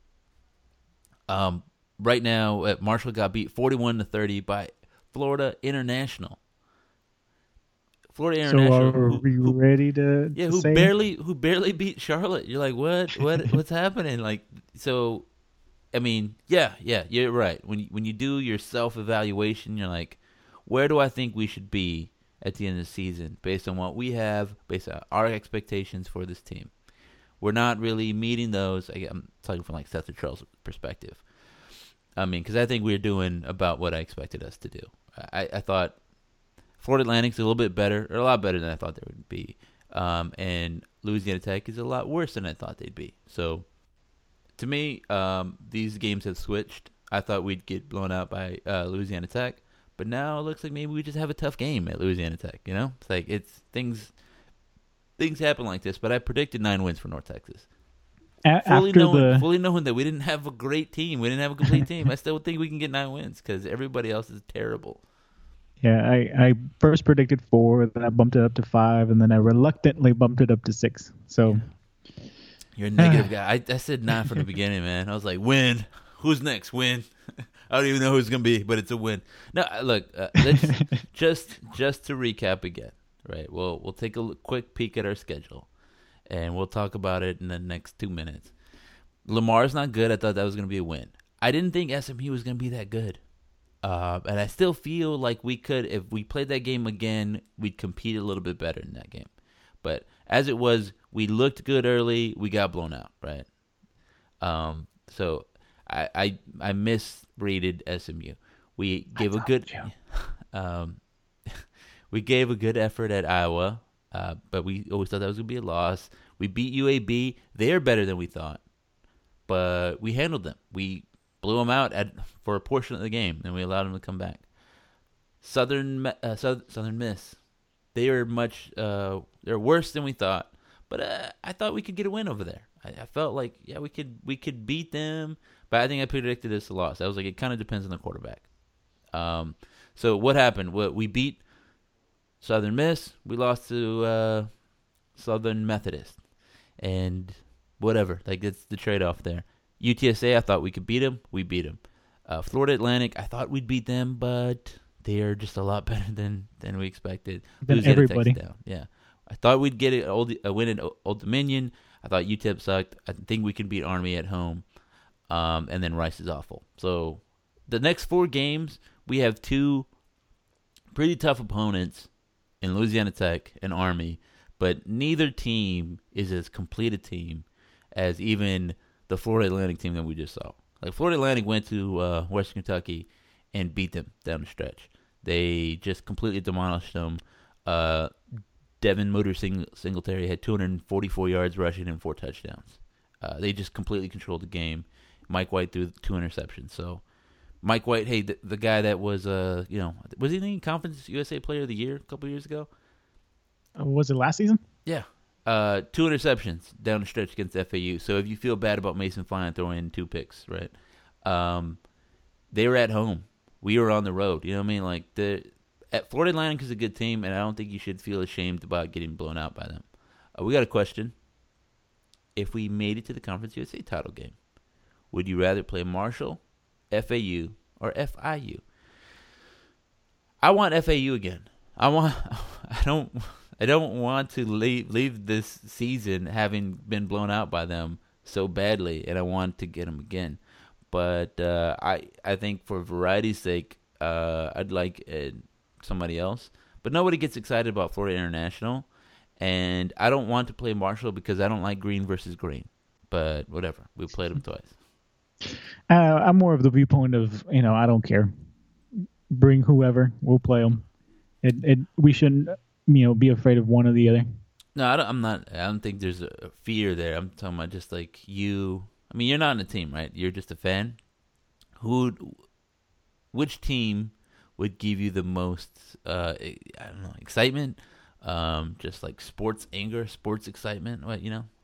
Right now, Marshall got beat 41-30 by Florida International. Florida International. So are we ready to? Yeah, who barely beat Charlotte. You're like, what's happening? I mean, yeah, you're right. When you do your self-evaluation, you're like, where do I think we should be at the end of the season based on what we have, based on our expectations for this team? We're not really meeting those. I'm talking from Seth and Charles' perspective. I mean, because I think we're doing about what I expected us to do. I thought Florida Atlantic's a little bit better, or a lot better than I thought they would be. And Louisiana Tech is a lot worse than I thought they'd be. So, to me, these games have switched. I thought we'd get blown out by Louisiana Tech, but now it looks like maybe we just have a tough game at Louisiana Tech. It's like things happen like this. But I predicted 9 wins for North Texas. Fully knowing that we didn't have a great team, we didn't have a complete team. I still think we can get 9 wins because everybody else is terrible. Yeah, I first predicted 4, then I bumped it up to 5, and then I reluctantly bumped it up to 6. So you're a negative guy. I said 9 from the beginning, man. I was like, win. Who's next? Win. I don't even know who it's gonna be, but it's a win. No, look, let's just to recap again, right? We'll take a quick peek at our schedule, and we'll talk about it in the next 2 minutes. Lamar's not good. I thought that was gonna be a win. I didn't think SMU was gonna be that good. And I still feel like we could, if we played that game again, we'd compete a little bit better in that game. But as it was, we looked good early. We got blown out, right? So I misrated SMU. We gave a good we gave a good effort at Iowa, but we always thought that was gonna be a loss. We beat UAB. They're better than we thought, but we handled them. We blew them out for a portion of the game, and we allowed them to come back. Southern Miss, they are they're worse than we thought, but I thought we could get a win over there. I felt like we could beat them, but I think I predicted this a loss. I was like, it kind of depends on the quarterback. So what happened? We beat Southern Miss. We lost to Southern Methodist, and whatever. Like, it's the trade-off there. UTSA, I thought we could beat them. We beat them. Florida Atlantic, I thought we'd beat them, but they are just a lot better than we expected. Than everybody. Down. Yeah. I thought we'd get a win at Old Dominion. I thought UTEP sucked. I think we can beat Army at home. And then Rice is awful. So the next 4 games, we have 2 pretty tough opponents in Louisiana Tech and Army, but neither team is as complete a team as even the Florida Atlantic team that we just saw. Like, Florida Atlantic went to Western Kentucky and beat them down the stretch. They just completely demolished them. Devin Motor Singletary had 244 yards rushing and 4 touchdowns. They just completely controlled the game. Mike White threw 2 interceptions. So, Mike White, hey, the guy that was, was he the Conference USA Player of the Year a couple years ago? Was it last season? Yeah. 2 interceptions down the stretch against FAU. So if you feel bad about Mason Fine throwing in 2 picks, right? They were at home. We were on the road. You know what I mean? Like, Florida Atlantic is a good team, and I don't think you should feel ashamed about getting blown out by them. We got a question. If we made it to the Conference USA title game, would you rather play Marshall, FAU, or FIU? I want FAU again. I don't want to leave this season having been blown out by them so badly, and I want to get them again. But I think for variety's sake, I'd like somebody else. But nobody gets excited about Florida International, and I don't want to play Marshall because I don't like green versus green. But whatever, we played them twice. I'm more of the viewpoint of, I don't care. Bring whoever, we'll play them. We shouldn't, be afraid of one or the other. No, I don't think there's a fear there. I'm talking about just like you. I mean, you're not in a team, right? You're just a fan. Which team would give you the most, excitement? Just like sports anger, sports excitement. What,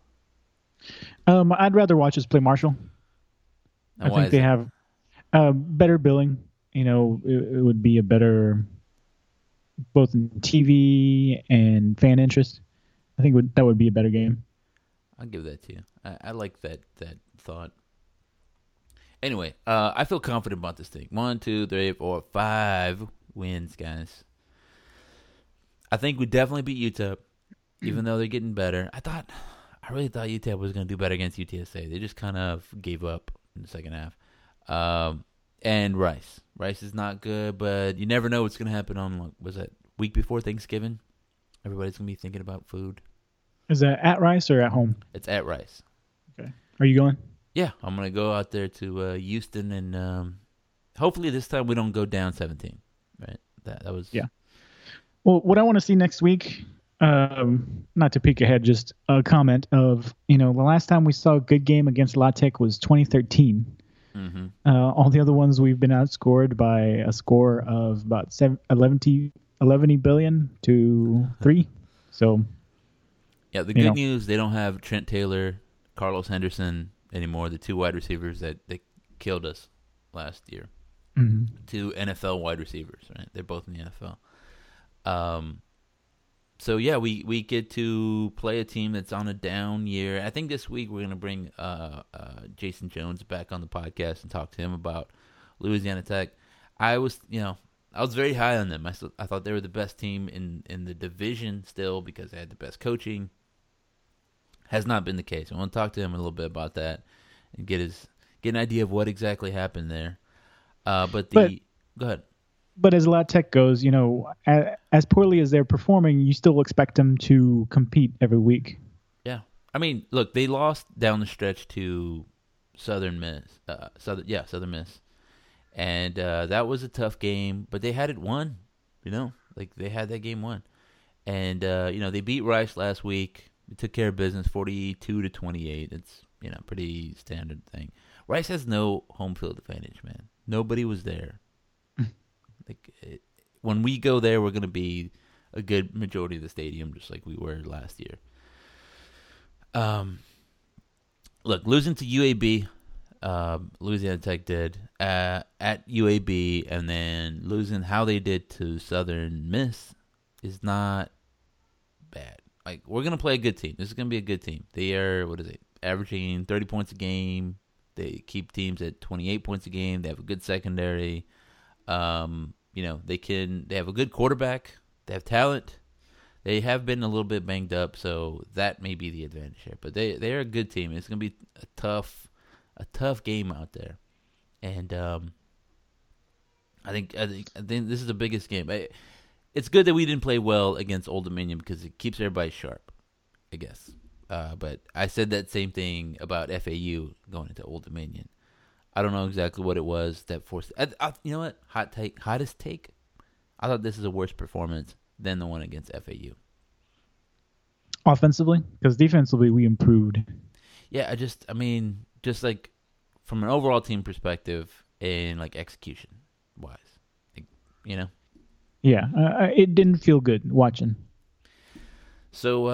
I'd rather watch us play Marshall. And I think they have better billing. It would be a better, both in TV and fan interest. I think that would be a better game. I'll give that to you. I like that thought. Anyway, I feel confident about this thing. 1, 2, 3, 4, 5 wins, guys. I think we definitely beat UTEP, even though they're getting better. I really thought UTEP was going to do better against UTSA. They just kind of gave up in the second half. And Rice. Rice is not good, but you never know what's going to happen on, was that week before Thanksgiving? Everybody's going to be thinking about food. Is that at Rice or at home? It's at Rice. Okay. Are you going? Yeah, I'm going to go out there to Houston, and hopefully this time we don't go down 17. Right? That was... Yeah. Well, what I want to see next week, not to peek ahead, just a comment of, the last time we saw a good game against La Tech was 2013. Mm-hmm. All the other ones we've been outscored by a score of about 11 billion to 3. So, yeah, the good news, they don't have Trent Taylor, Carlos Henderson anymore, the 2 wide receivers that killed us last year. Mm-hmm. 2 NFL wide receivers, right? They're both in the NFL. So yeah, we get to play a team that's on a down year. I think this week we're gonna bring Jason Jones back on the podcast and talk to him about Louisiana Tech. I was very high on them. I thought they were the best team in the division still because they had the best coaching. Has not been the case. I want to talk to him a little bit about that and get an idea of what exactly happened there. Go ahead. But as La Tech goes, as poorly as they're performing, you still expect them to compete every week. Yeah. I mean, look, they lost down the stretch to Southern Miss. Southern Miss. And that was a tough game, but they had it won, Like, they had that game won. And, they beat Rice last week. They took care of business 42-28. It's, pretty standard thing. Rice has no home field advantage, man. Nobody was there. When we go there, we're going to be a good majority of the stadium, just like we were last year. Look, losing to UAB, Louisiana Tech did, at UAB, and then losing how they did to Southern Miss is not bad. like we're gonna play a good team. This is gonna be a good team. They are averaging 30 points a game. They keep teams at 28 points a game. They have a good secondary. They have a good quarterback. They have talent. They have been a little bit banged up, so that may be the advantage here. But they are a good team. It's gonna be a tough game out there, and I think this is the biggest game. It's good that we didn't play well against Old Dominion because it keeps everybody sharp, I guess. But I said that same thing about FAU going into Old Dominion. I don't know exactly what it was that forced. You know what? Hottest take. I thought this is a worse performance than the one against FAU. Offensively, because defensively we improved. Yeah, just like from an overall team perspective and like execution wise, Yeah, it didn't feel good watching. So,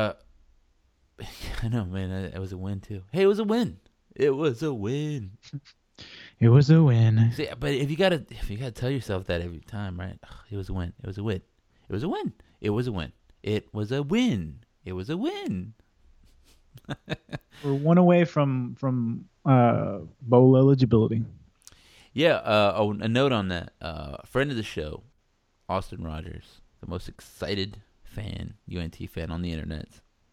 I know, man. It was a win too. Hey, it was a win. It was a win. It was a win. See, but if you gotta tell yourself that every time, right? It was a win. It was a win. It was a win. It was a win. It was a win. It was a win. We're one away from bowl eligibility. Yeah. A note on that. Friend of the show, Austin Rogers, the most excited UNT fan on the internet.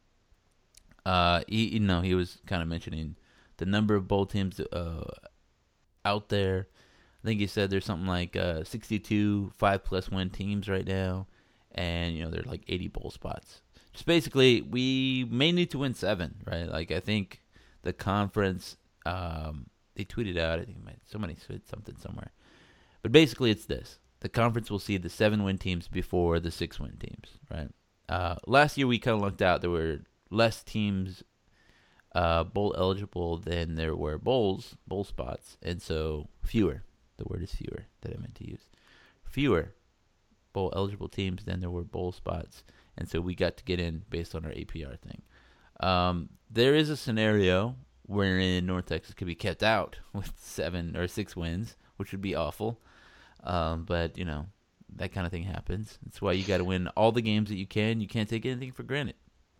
He was kind of mentioning the number of bowl teams out there. I think he said there's something like 62 5+ win teams right now, and there are like 80 bowl spots. Just basically, we may need to win 7, right? Like I think the conference, they tweeted out. I think somebody said something somewhere, but basically it's this: the conference will see the 7-win teams before the 6-win teams, right? Last year we kind of lucked out. There were less teams bowl eligible than there were bowl spots, and so fewer. The word is fewer that I meant to use. Fewer bowl eligible teams than there were bowl spots, and so we got to get in based on our APR thing. There is a scenario wherein North Texas could be kept out with 7 or 6 wins, which would be awful. But that kind of thing happens. That's why you got to win all the games that you can. You can't take anything for granted.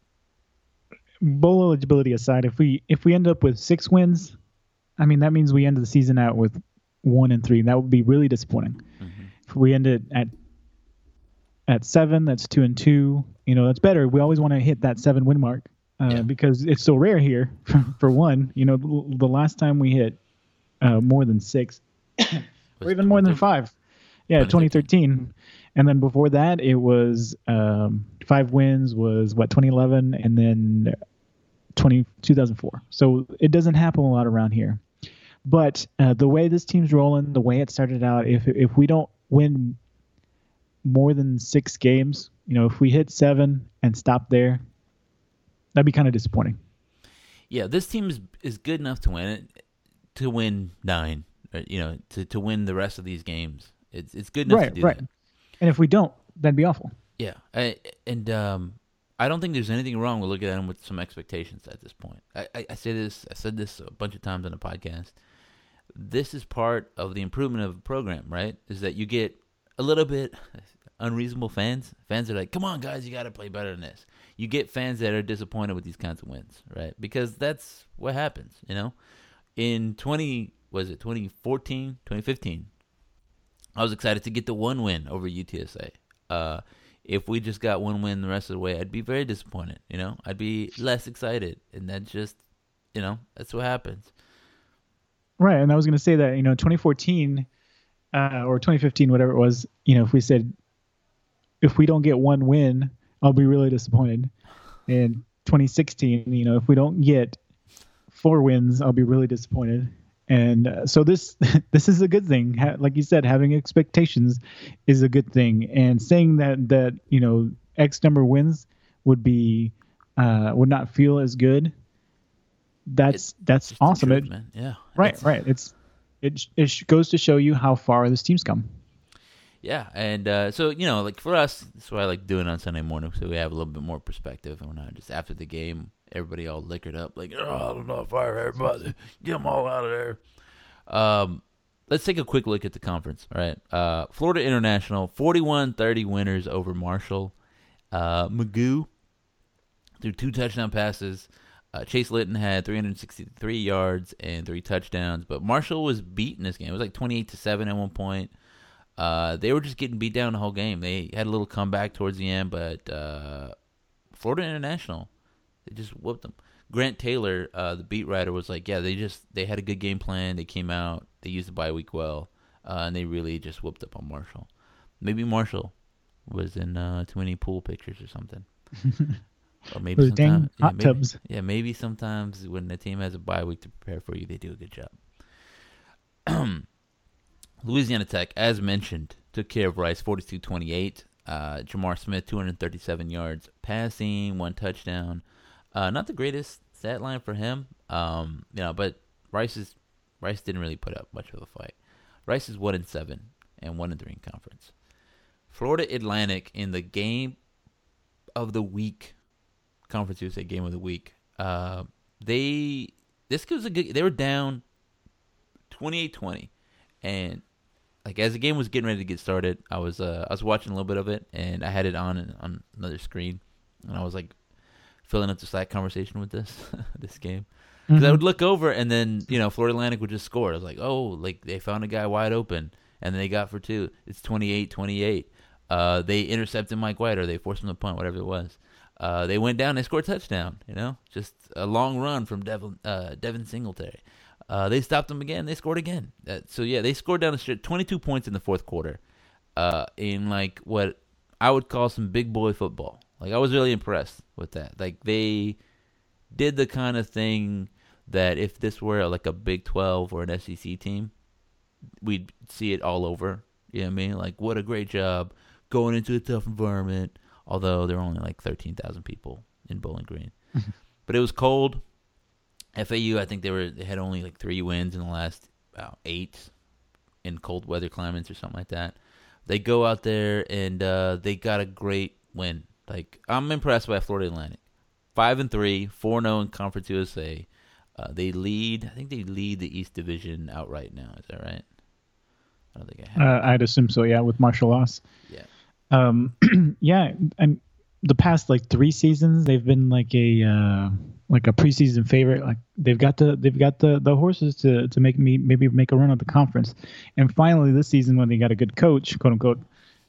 Bowl eligibility aside, if we end up with 6 wins, I mean that means we end the season out with 1-3. That would be really disappointing. Mm-hmm. If we ended at 7, that's 2-2. That's better. We always want to hit that 7-win mark because it's so rare here. For one, the last time we hit more than 6, or even more than 5. Yeah, 2013. And then before that, it was 5 wins was 2011, and then 2004. So it doesn't happen a lot around here. But the way this team's rolling, the way it started out, if we don't win more than 6 games, if we hit 7 and stop there, that'd be kind of disappointing. Yeah, this team is good enough to win 9. To win the rest of these games. It's good enough to do that. And if we don't, that'd be awful. Yeah, I don't think there's anything wrong with looking at them with some expectations at this point. I said this a bunch of times on the podcast. This is part of the improvement of the program, right? Is that you get a little bit unreasonable fans. Fans are like, come on, guys, you got to play better than this. You get fans that are disappointed with these kinds of wins, right? Because that's what happens, In 2014, 2015, I was excited to get the 1 win over UTSA. If we just got 1 win the rest of the way, I'd be very disappointed, I'd be less excited, and that's just, that's what happens. Right, and I was going to say that, 2014 or 2015, whatever it was, if we said, if we don't get 1 win, I'll be really disappointed. And 2016, if we don't get 4 wins, I'll be really disappointed. And so this is a good thing. Like you said, having expectations is a good thing. And saying that X number of wins would would not feel as good. That's awesome. Truth, man. Yeah. Right. It goes to show you how far this team's come. Yeah, and so like for us, that's why I like doing it on Sunday morning, so we have a little bit more perspective, and we're not just after the game, everybody all liquored up, like, I don't know, fire everybody, get them all out of there. Let's take a quick look at the conference. All right, Florida International, 41-30 winners over Marshall. Magoo, threw 2 touchdown passes. Chase Litton had 363 yards and 3 touchdowns, but Marshall was beating this game. It was like 28-7 at one point. They were just getting beat down the whole game. They had a little comeback towards the end, but Florida International, they just whooped them. Grant Taylor, the beat writer, was like, yeah, they had a good game plan. They came out, they used the bye week well, and they really just whooped up on Marshall. Maybe Marshall was in too many pool pictures or something. Or maybe sometimes, hot tubs. Maybe sometimes when the team has a bye week to prepare for you, they do a good job. Louisiana Tech, as mentioned, took care of Rice 42-28. Jamar Smith, 237 yards passing, 1 touchdown. Not the greatest stat line for him, but Rice didn't really put up much of a fight. Rice is 1-7 and 1-3 in conference. Florida Atlantic in the game of the week, Conference USA game of the week. They were down 28-20, and like as the game was getting ready to get started, I was watching a little bit of it, and I had it on another screen, and I was like filling up the Slack conversation with this game. Because I would look over, and then Florida Atlantic would just score. I was like, oh, like they found a guy wide open, and then they got for 2. It's 28-28. They intercepted Mike White, or they forced him to punt, whatever it was. They went down, they scored a touchdown, just a long run from Devin Singletary. They stopped them again, they scored again. They scored down the stretch, 22 points in the fourth quarter, in like what I would call some big boy football. Like, I was really impressed with that. Like, they did the kind of thing that if this were like a Big 12 or an SEC team, we'd see it all over. You know what I mean? Like, what a great job going into a tough environment, although there were only like 13,000 people in Bowling Green. But it was cold. FAU, I think they had only like 3 wins in the last 8 in cold weather climates or something like that. They go out there and they got a great win. Like, I'm impressed by Florida Atlantic. 5-3, 4-0 in Conference USA. They lead. I think they lead the East Division outright now. Is that right? I don't think I have. I'd assume so. Yeah, with Marshall Loss. Yeah. Yeah, and the past like 3 seasons, they've been like a preseason favorite. Like they've got the horses to maybe make a run at the conference. And finally, this season, when they got a good coach, quote unquote,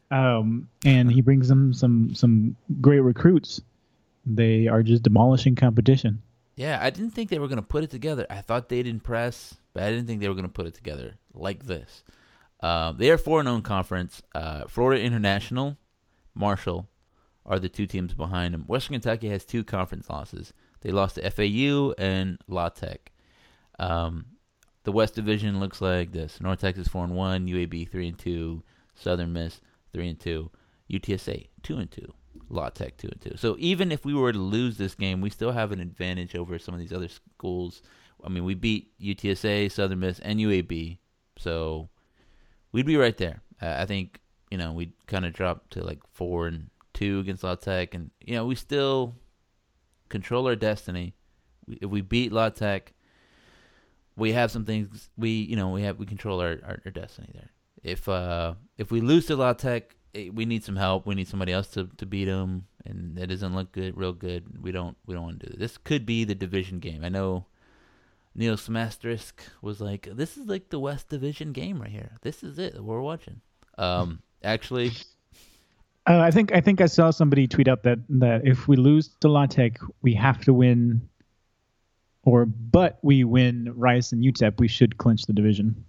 and he brings them some great recruits, they are just demolishing competition. Yeah, I didn't think they were going to put it together. I thought they'd impress, but I didn't think they were going to put it together like this. They are 4-0 in conference. Florida International, Marshall are the 2 teams behind them. Western Kentucky has 2 conference losses. They lost to FAU and La Tech. The West Division looks like this: North Texas 4-1, UAB 3-2, Southern Miss 3-2, UTSA 2-2, La Tech 2-2. So even if we were to lose this game, we still have an advantage over some of these other schools. I mean, we beat UTSA, Southern Miss, and UAB, so we'd be right there. I think we'd kind of drop to like 4-2 against La Tech, and we still control our destiny. If we beat La Tech, we have some things. We control our destiny there. If we lose to La Tech, we need some help. We need somebody else to beat them, and that doesn't look real good. We don't want to do this. This could be the division game. I know Neil Smasterisk was like, "This is like the West Division game right here. This is it. We're watching." Actually, I think I saw somebody tweet out that if we lose to La Tech, we have to win, but we win Rice and UTEP, we should clinch the division.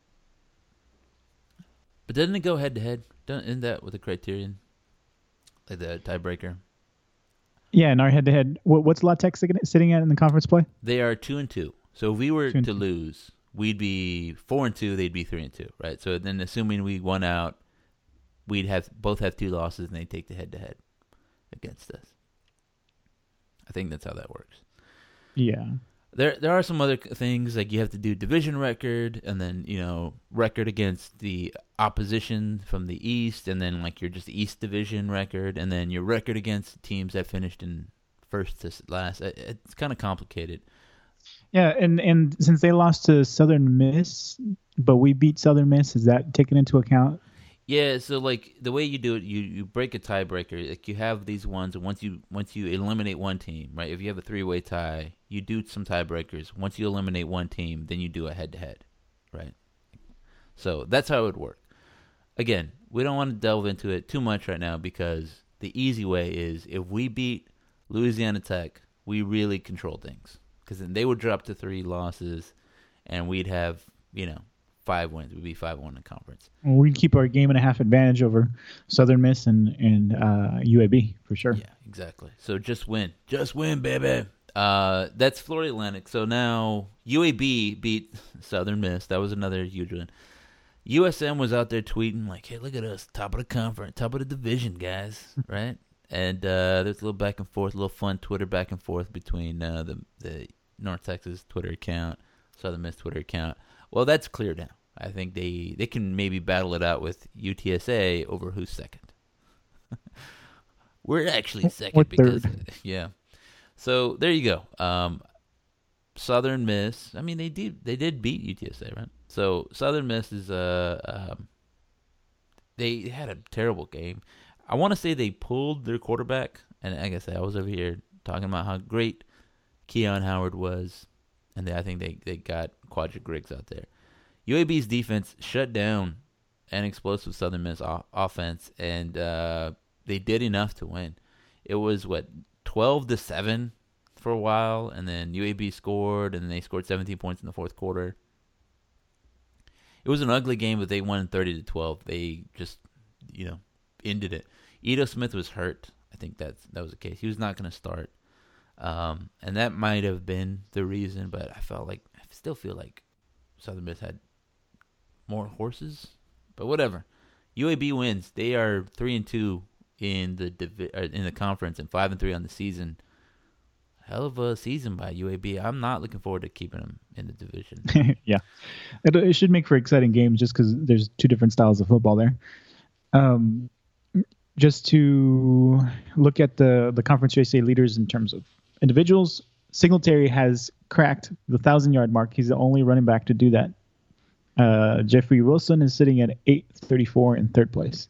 But doesn't it go head to head? Isn't that with the criterion, like the tiebreaker? Yeah, in our head to head, what's La Tech sitting at in the conference play? They are 2-2. So if we were to lose, we'd be 4-2. They'd be 3-2, right? So then, assuming we won out, we'd both have 2 losses, and they take the head to head against us. I think that's how that works. Yeah. There are some other things, like you have to do division record, and then record against the opposition from the East, and then like your just East Division record, and then your record against teams that finished in first to last. It's kind of complicated. Yeah, and since they lost to Southern Miss, but we beat Southern Miss, is that taken into account? Yeah, so like the way you do it, you break a tiebreaker. Like you have these ones, and once you eliminate one team, right? If you have a 3-way tie, you do some tiebreakers. Once you eliminate one team, then you do a head to head, right? So that's how it would work. Again, we don't want to delve into it too much right now because the easy way is if we beat Louisiana Tech, we really control things because then they would drop to 3 losses, and we'd have 5 wins. We'd be 5-1 in conference. Well, we'd keep our game and a half advantage over Southern Miss and UAB for sure. Yeah, exactly. So just win, baby. That's Florida Atlantic. So now UAB beat Southern Miss. That was another huge win. USM was out there tweeting like, "Hey, look at us, top of the conference, top of the division, guys!" Right? And there's a little back and forth, a little fun Twitter back and forth between the North Texas Twitter account, Southern Miss Twitter account. Well, that's clear now. I think they can maybe battle it out with UTSA over who's second. We're actually second because third. yeah. So there you go. Southern Miss. I mean, they did beat UTSA, right? So Southern Miss is they had a terrible game. I want to say they pulled their quarterback, and like I said, I was over here talking about how great Keon Howard was, and I think they got Quadric Griggs out there. UAB's defense shut down an explosive Southern Miss offense, and they did enough to win. It was 12-7 for a while, and then UAB scored, and they scored 17 points in the fourth quarter. It was an ugly game, but they won 30-12. They just, ended it. Edo Smith was hurt. I think that was the case. He was not going to start, and that might have been the reason. But I still feel like Southern Miss had more horses. But whatever. UAB wins. They are 3-2 in the conference and 5-3 on the season. Hell of a season by UAB. I'm not looking forward to keeping them in the division. Yeah, it should make for exciting games just because there's 2 different styles of football there. Just to look at the Conference USA leaders in terms of individuals, Singletary has cracked the 1,000-yard mark. He's the only running back to do that. Jeffrey Wilson is sitting at 834 in third place.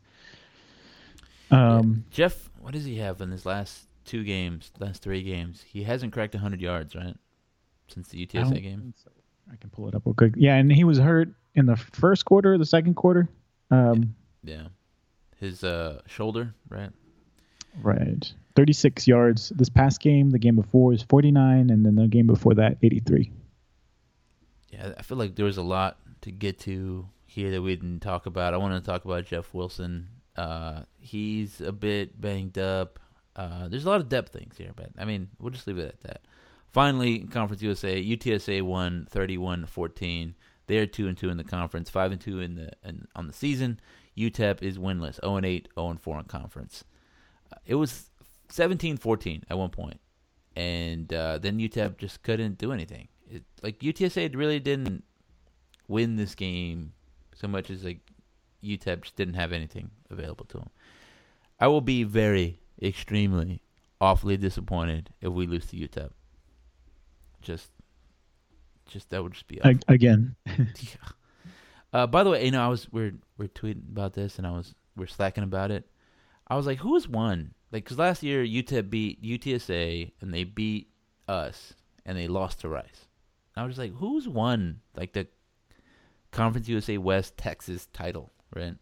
Jeff, what does he have in his last 3 games? He hasn't cracked 100 yards, right? Since the UTSA game. So. I can pull it up real quick. Yeah, and he was hurt in the first quarter, the second quarter. Yeah. His shoulder, right? Right. 36 yards. This past game, the game before is 49, and then the game before that, 83. Yeah, I feel like there was a lot to get to here that we didn't talk about. I want to talk about Jeff Wilson. He's a bit banged up. There's a lot of depth things here, but I mean, we'll just leave it at that. Finally, Conference USA, UTSA won 31-14. They're 2-2 in the conference, 5-2 on the season. UTEP is winless, 0-8, 0-4 in conference. It was 17-14 at one point, and then UTEP just couldn't do anything. UTSA really didn't win this game so much as UTEP just didn't have anything available to them. I will be very, extremely, awfully disappointed if we lose to UTEP. Just that would just be awful. Again. Yeah. By the way, we're tweeting about this, and we're slacking about it. I was like, who has won? Because last year UTEP beat UTSA, and they beat us, and they lost to Rice. I was just like, who's won the Conference USA West Texas title, right?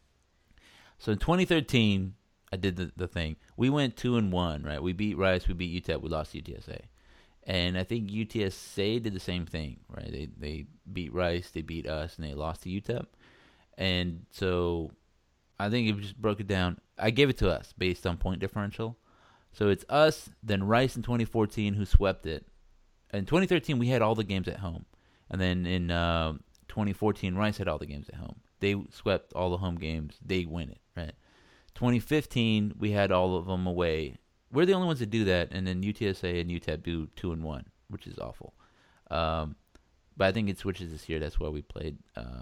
So in 2013, I did the thing. We went 2-1, right? We beat Rice, we beat UTEP, we lost to UTSA. And I think UTSA did the same thing, right? They beat Rice, they beat us, and they lost to UTEP. And so I think it just broke it down. I gave it to us based on point differential. So it's us, then Rice in 2014 who swept it. In 2013, we had all the games at home. And then in 2014, Rice had all the games at home. They swept all the home games. They win it, right? 2015, we had all of them away. We're the only ones that do that, and then UTSA and UTEP do 2-1, which is awful. But I think it switches this year. That's why we played,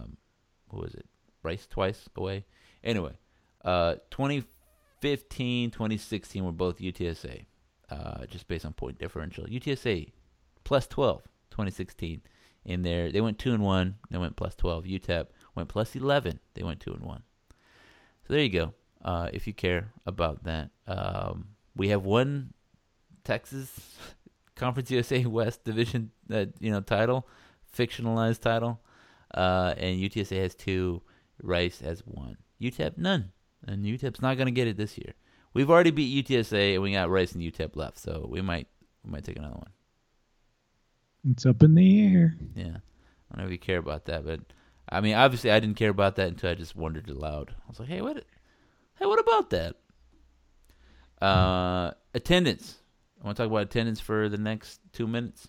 Rice twice away? Anyway, 2015, 2016 were both UTSA, just based on point differential. UTSA plus 12, 2016. In there, they went 2-1. They went plus 12. UTEP went plus 11. They went 2-1. So there you go. If you care about that, we have one Texas Conference USA West Division, title, fictionalized title, and UTSA has 2. Rice has 1. UTEP none, and UTEP's not going to get it this year. We've already beat UTSA, and we got Rice and UTEP left, so we might take another one. It's up in the air. Yeah, I don't know if you care about that, but I mean, obviously, I didn't care about that until I just wondered aloud. I was like, hey, what about that? Attendance. I want to talk about attendance for the next 2 minutes.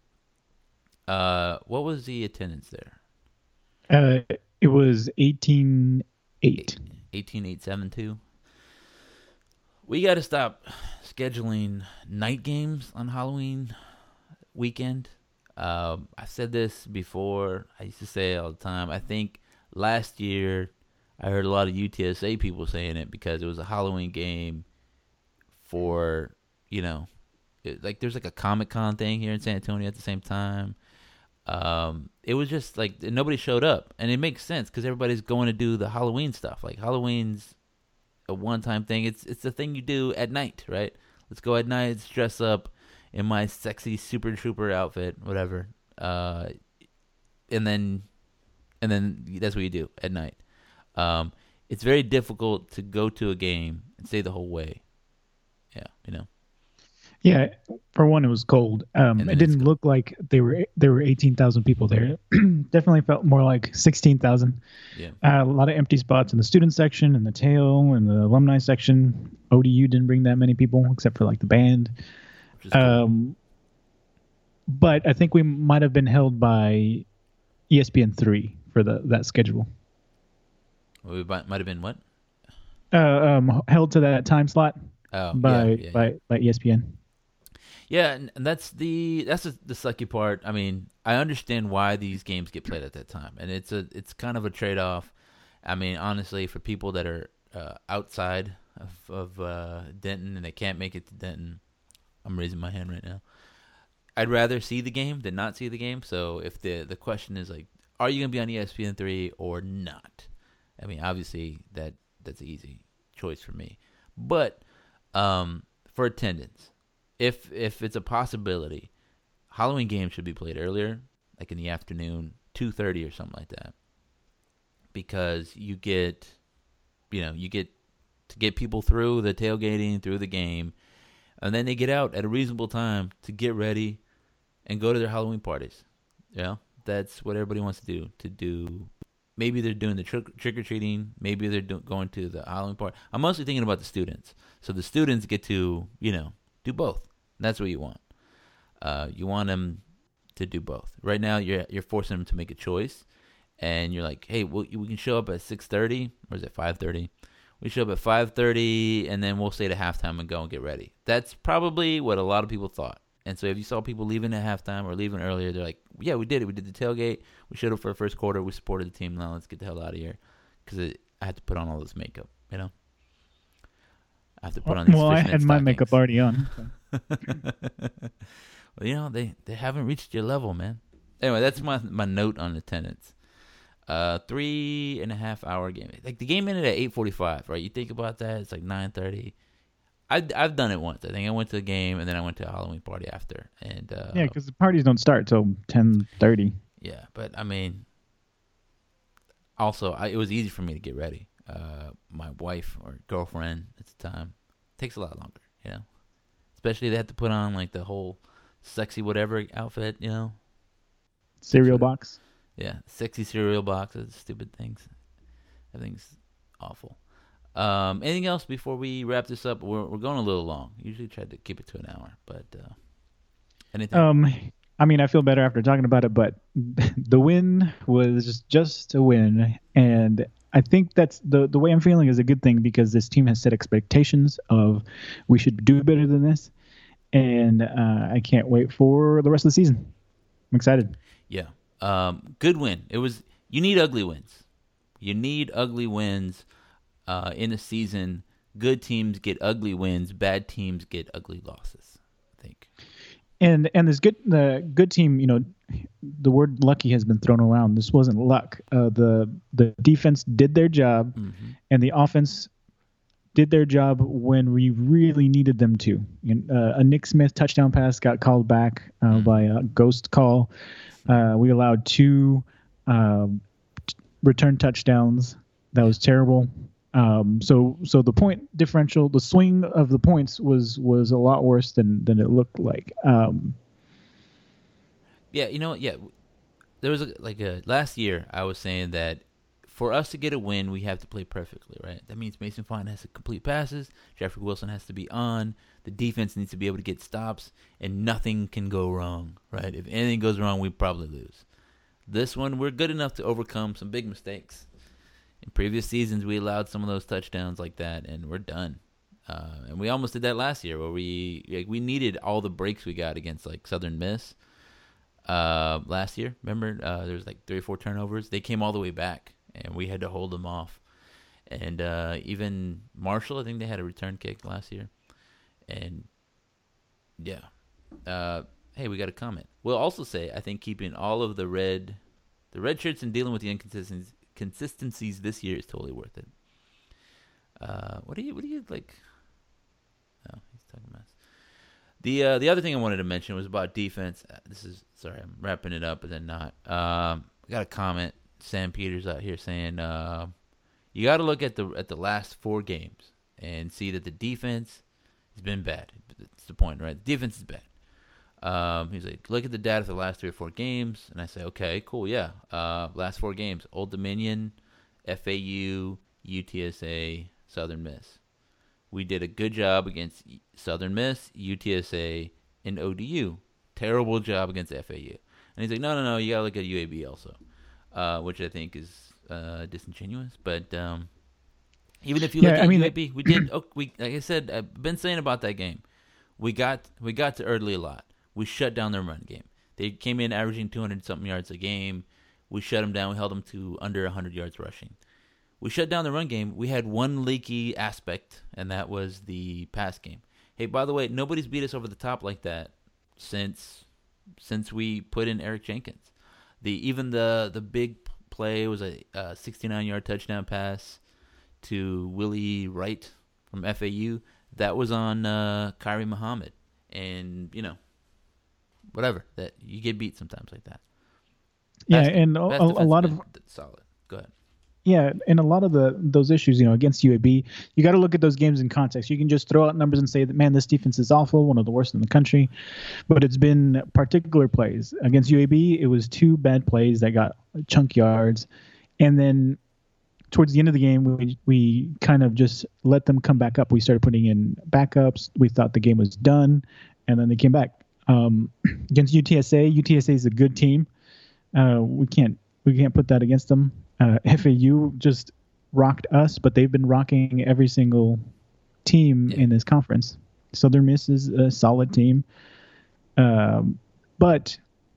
What was the attendance there? It was 18-8. 18,872. We got to stop scheduling night games on Halloween weekend. I've said this before. I used to say it all the time. I think last year I heard a lot of UTSA people saying it because it was a Halloween game for, there's like a Comic-Con thing here in San Antonio at the same time. It was just like nobody showed up, and it makes sense because everybody's going to do the Halloween stuff. Like Halloween's a one-time thing. It's the thing you do at night, right? Let's go at night. Let's dress up in my sexy Super Trooper outfit, whatever. And then that's what you do at night. It's very difficult to go to a game and stay the whole way. Yeah, Yeah, for one, it was cold. It didn't look like there were 18,000 people there. Definitely felt more like 16,000. Yeah, a lot of empty spots in the student section and the tail and the alumni section. ODU didn't bring that many people except for like the band. cool. But I think we might have been held by ESPN3 for that schedule. We might have been what? Held to that time slot by ESPN. Yeah, and that's the sucky part. I mean, I understand why these games get played at that time, and it's kind of a trade-off. I mean, honestly, for people that are outside of Denton and they can't make it to Denton, I'm raising my hand right now. I'd rather see the game than not see the game. So if the question is like, are you going to be on ESPN3 or not? I mean, obviously that's an easy choice for me. But for attendance, if it's a possibility, Halloween games should be played earlier, like in the afternoon, 2:30 or something like that, because you get to get people through the tailgating, through the game, and then they get out at a reasonable time to get ready and go to their Halloween parties. That's what everybody wants to do. Maybe they're doing the trick-or-treating. Maybe they're going to the Halloween party. I'm mostly thinking about the students. So the students get to, do both. That's what you want. You want them to do both. Right now, you're forcing them to make a choice. And you're like, hey, we can show up at 6:30. Or is it 5:30? We show up at 5:30, and then we'll stay to halftime and go and get ready. That's probably what a lot of people thought. And so if you saw people leaving at halftime or leaving earlier, they're like, yeah, we did it. We did the tailgate. We showed up for the first quarter. We supported the team. Now let's get the hell out of here. Because I had to put on all this makeup, I have to put on these I had my stockings. makeup already on. So. Well, they haven't reached your level, man. Anyway, that's my note on attendance. 3.5 hour game. Like the game ended at 8:45, right? You think about that, it's like 9:30. I've done it once. I think I went to the game and then I went to a Halloween party after. And yeah, because the parties don't start till 10:30. Yeah, but I mean, also it was easy for me to get ready. My wife or girlfriend at the time takes a lot longer, Especially they have to put on like the whole sexy whatever outfit, Cereal box. Yeah, sexy cereal boxes, stupid things. Everything's awful. Anything else before we wrap this up? We're going a little long. Usually try to keep it to an hour, but anything? I mean, I feel better after talking about it, but the win was just a win, and I think that's the way I'm feeling is a good thing because this team has set expectations of we should do better than this, and I can't wait for the rest of the season. I'm excited. Yeah. Good win. You need ugly wins. You need ugly wins in a season. Good teams get ugly wins. Bad teams get ugly losses, I think. And this good team, the word lucky has been thrown around. This wasn't luck. The defense did their job, and the offense did their job when we really needed them to. A Nick Smith touchdown pass got called back by a ghost call. We allowed 2 return touchdowns. That was terrible. So the point differential, the swing of the points was a lot worse than it looked like. Yeah. There was last year I was saying that for us to get a win, we have to play perfectly, right? That means Mason Fine has to complete passes, Jeffrey Wilson has to be on, the defense needs to be able to get stops, and nothing can go wrong, right? If anything goes wrong, we probably lose. This one, we're good enough to overcome some big mistakes. In previous seasons, we allowed some of those touchdowns like that, and we're done. And we almost did that last year, where we needed all the breaks we got against Southern Miss last year. Remember, there was 3 or 4 turnovers. They came all the way back, and we had to hold them off. And even Marshall, I think they had a return kick last year. And yeah, hey, we got a comment. We'll also say, I think keeping all of the red shirts and dealing with the inconsistencies this year is totally worth it. What do you like? Oh, he's talking mess. The other thing I wanted to mention was about defense. Sorry, I'm wrapping it up, but then not. I got a comment. Sam Peters out here saying you got to look at the last 4 games and see that the defense has been bad. That's the point, right? The defense is bad. He's like, look at the data for the last 3 or 4 games, and I say, okay, cool, yeah. Last 4 games: Old Dominion, FAU, UTSA, Southern Miss. We did a good job against Southern Miss, UTSA, and ODU. Terrible job against FAU. And he's like, no, you gotta look at UAB also, which I think is disingenuous. But even if you look at UAB, we did. Like I said, I've been saying about that game. We got to Eardley a lot. We shut down their run game. They came in averaging 200-something yards a game. We shut them down. We held them to under 100 yards rushing. We shut down the run game. We had one leaky aspect, and that was the pass game. Hey, by the way, nobody's beat us over the top like that since we put in Eric Jenkins. Even the big play was a 69-yard touchdown pass to Willie Wright from FAU. That was on Kyrie Muhammad. And, whatever. That you get beat sometimes like that. Yeah, and a lot of solid. Go ahead. Yeah, and a lot of those issues, against UAB, you got to look at those games in context. You can just throw out numbers and say that, man, this defense is awful, one of the worst in the country. But it's been particular plays. Against UAB, it was 2 bad plays that got chunk yards. And then towards the end of the game, we kind of just let them come back up. We started putting in backups. We thought the game was done, and then they came back. Against UTSA is a good team. We can't put that against them. FAU just rocked us, but they've been rocking every single team in this conference. Southern Miss is a solid team. But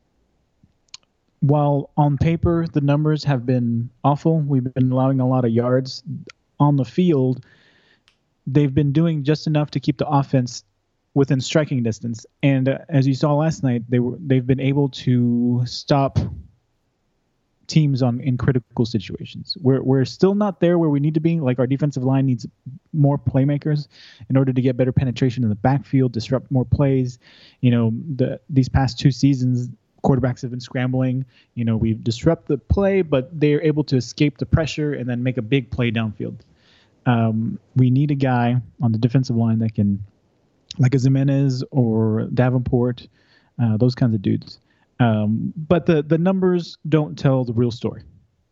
while on paper the numbers have been awful, we've been allowing a lot of yards on the field, they've been doing just enough to keep the offense within striking distance. And as you saw last night, they've been able to stop teams in critical situations. We're still not there where we need to be. Like, our defensive line needs more playmakers in order to get better penetration in the backfield, disrupt more plays. These past 2 seasons, quarterbacks have been scrambling. We disrupt the play, but they're able to escape the pressure and then make a big play downfield. We need a guy on the defensive line that can, like a Jimenez or Davenport, those kinds of dudes. But the numbers don't tell the real story.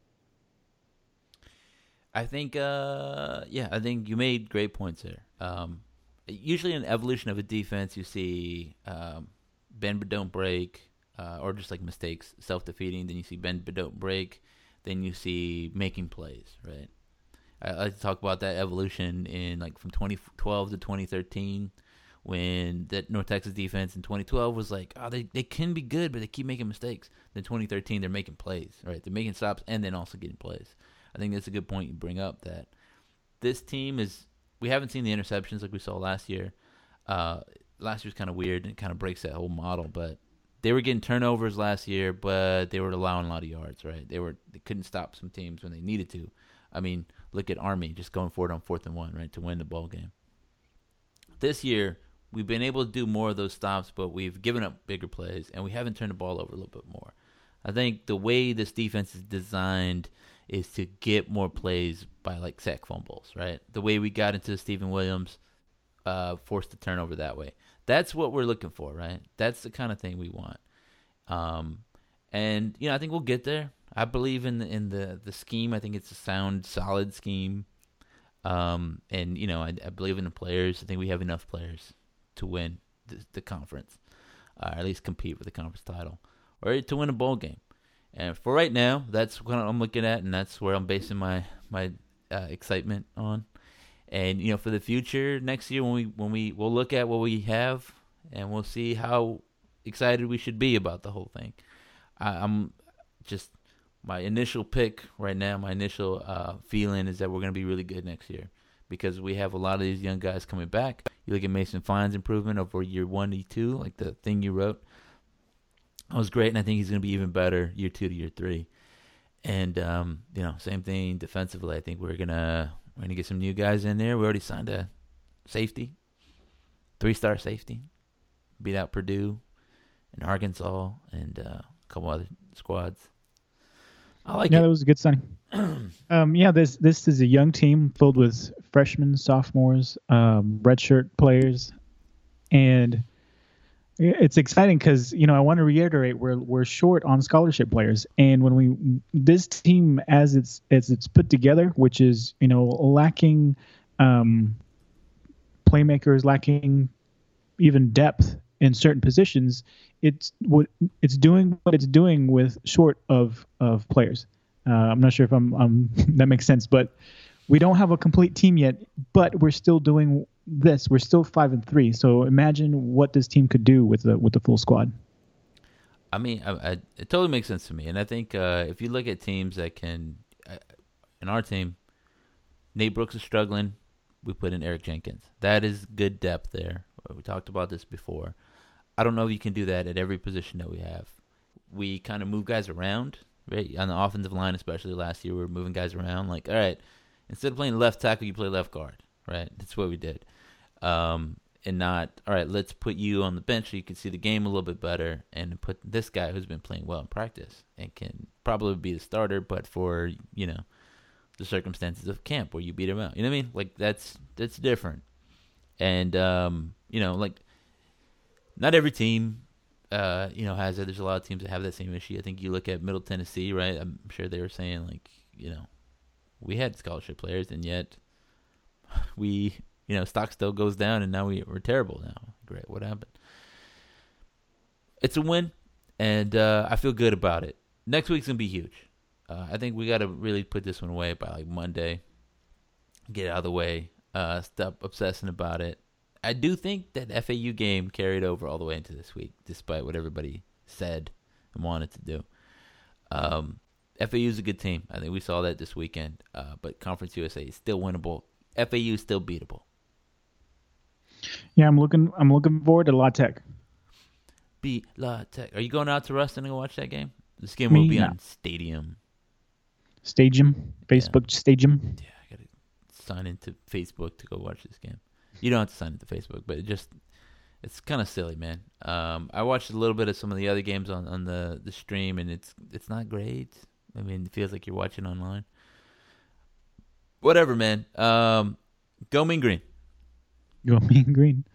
I think, I think you made great points there. Usually in the evolution of a defense, you see bend but don't break, or just like mistakes, self-defeating. Then you see bend but don't break. Then you see making plays, right? I like to talk about that evolution in from 2012 to 2013. When that North Texas defense in 2012 was they can be good, but they keep making mistakes. Then 2013, they're making plays, right? They're making stops and then also getting plays. I think that's a good point you bring up, that this team we haven't seen the interceptions like we saw last year. last year's kind of weird and kind of breaks that whole model. But they were getting turnovers last year, but they were allowing a lot of yards, right? They couldn't stop some teams when they needed to. I mean, look at Army just going for it on 4th and 1, right, to win the ball game. This year, we've been able to do more of those stops, but we've given up bigger plays, and we haven't turned the ball over a little bit more. I think the way this defense is designed is to get more plays by, like, sack fumbles, right? The way we got into Stephen Williams, forced the turnover that way. That's what we're looking for, right? That's the kind of thing we want. And, I think we'll get there. I believe in the scheme. I think it's a sound, solid scheme. And, I believe in the players. I think we have enough players to win the conference, or at least compete for the conference title, or to win a bowl game. And for right now, that's what I'm looking at, and that's where I'm basing my excitement on. And for the future, next year we'll look at what we have, and we'll see how excited we should be about the whole thing. I'm just my initial pick right now. My initial feeling is that we're going to be really good next year because we have a lot of these young guys coming back. You look at Mason Fine's improvement over year 1 to 2, like the thing you wrote. That was great, and I think he's going to be even better year 2 to year 3. And same thing defensively. I think we're gonna get some new guys in there. We already signed a safety, 3-star safety, beat out Purdue and Arkansas and a couple other squads. I like it. Yeah, that was a good signing. This is a young team filled with freshmen, sophomores, redshirt players, and it's exciting because I want to reiterate we're short on scholarship players, and when this team as it's put together, which is lacking playmakers, lacking even depth in certain positions, it's doing what it's doing with short of players. I'm not sure if I'm that makes sense, but we don't have a complete team yet, but we're still doing this. We're still 5-3. So imagine what this team could do with the full squad. I mean, it totally makes sense to me. And I think if you look at teams that can, in our team, Nate Brooks is struggling. We put in Eric Jenkins. That is good depth there. We talked about this before. I don't know if you can do that at every position that we have. We kind of move guys around, right? On the offensive line, especially last year, we were moving guys around. Like, all right, instead of playing left tackle, you play left guard, right? That's what we did. And not, all right, let's put you on the bench so you can see the game a little bit better and put this guy who's been playing well in practice and can probably be the starter, but for, the circumstances of camp where you beat him out. You know what I mean? Like, that's different. And, like, not every team, has it. There's a lot of teams that have that same issue. I think you look at Middle Tennessee, right? I'm sure they were saying, like, we had scholarship players, and yet we, stock still goes down, and now we're terrible now. Great, what happened? It's a win, and I feel good about it. Next week's going to be huge. I think we got to really put this one away by, like, Monday. Get it out of the way. Stop obsessing about it. I do think that FAU game carried over all the way into this week, despite what everybody said and wanted to do. FAU is a good team. I think we saw that this weekend. But Conference USA is still winnable. FAU is still beatable. Yeah, I'm looking forward to La Tech. Beat La Tech. Are you going out to Ruston to go watch that game? This game will be on Stadium. Facebook Stadium. Yeah, I gotta sign into Facebook to go watch this game. You don't have to sign into Facebook, but it's kind of silly, man. I watched a little bit of some of the other games on the stream, and it's not great. I mean, it feels like you're watching online. Whatever, man. Go Mean Green. Go Mean Green.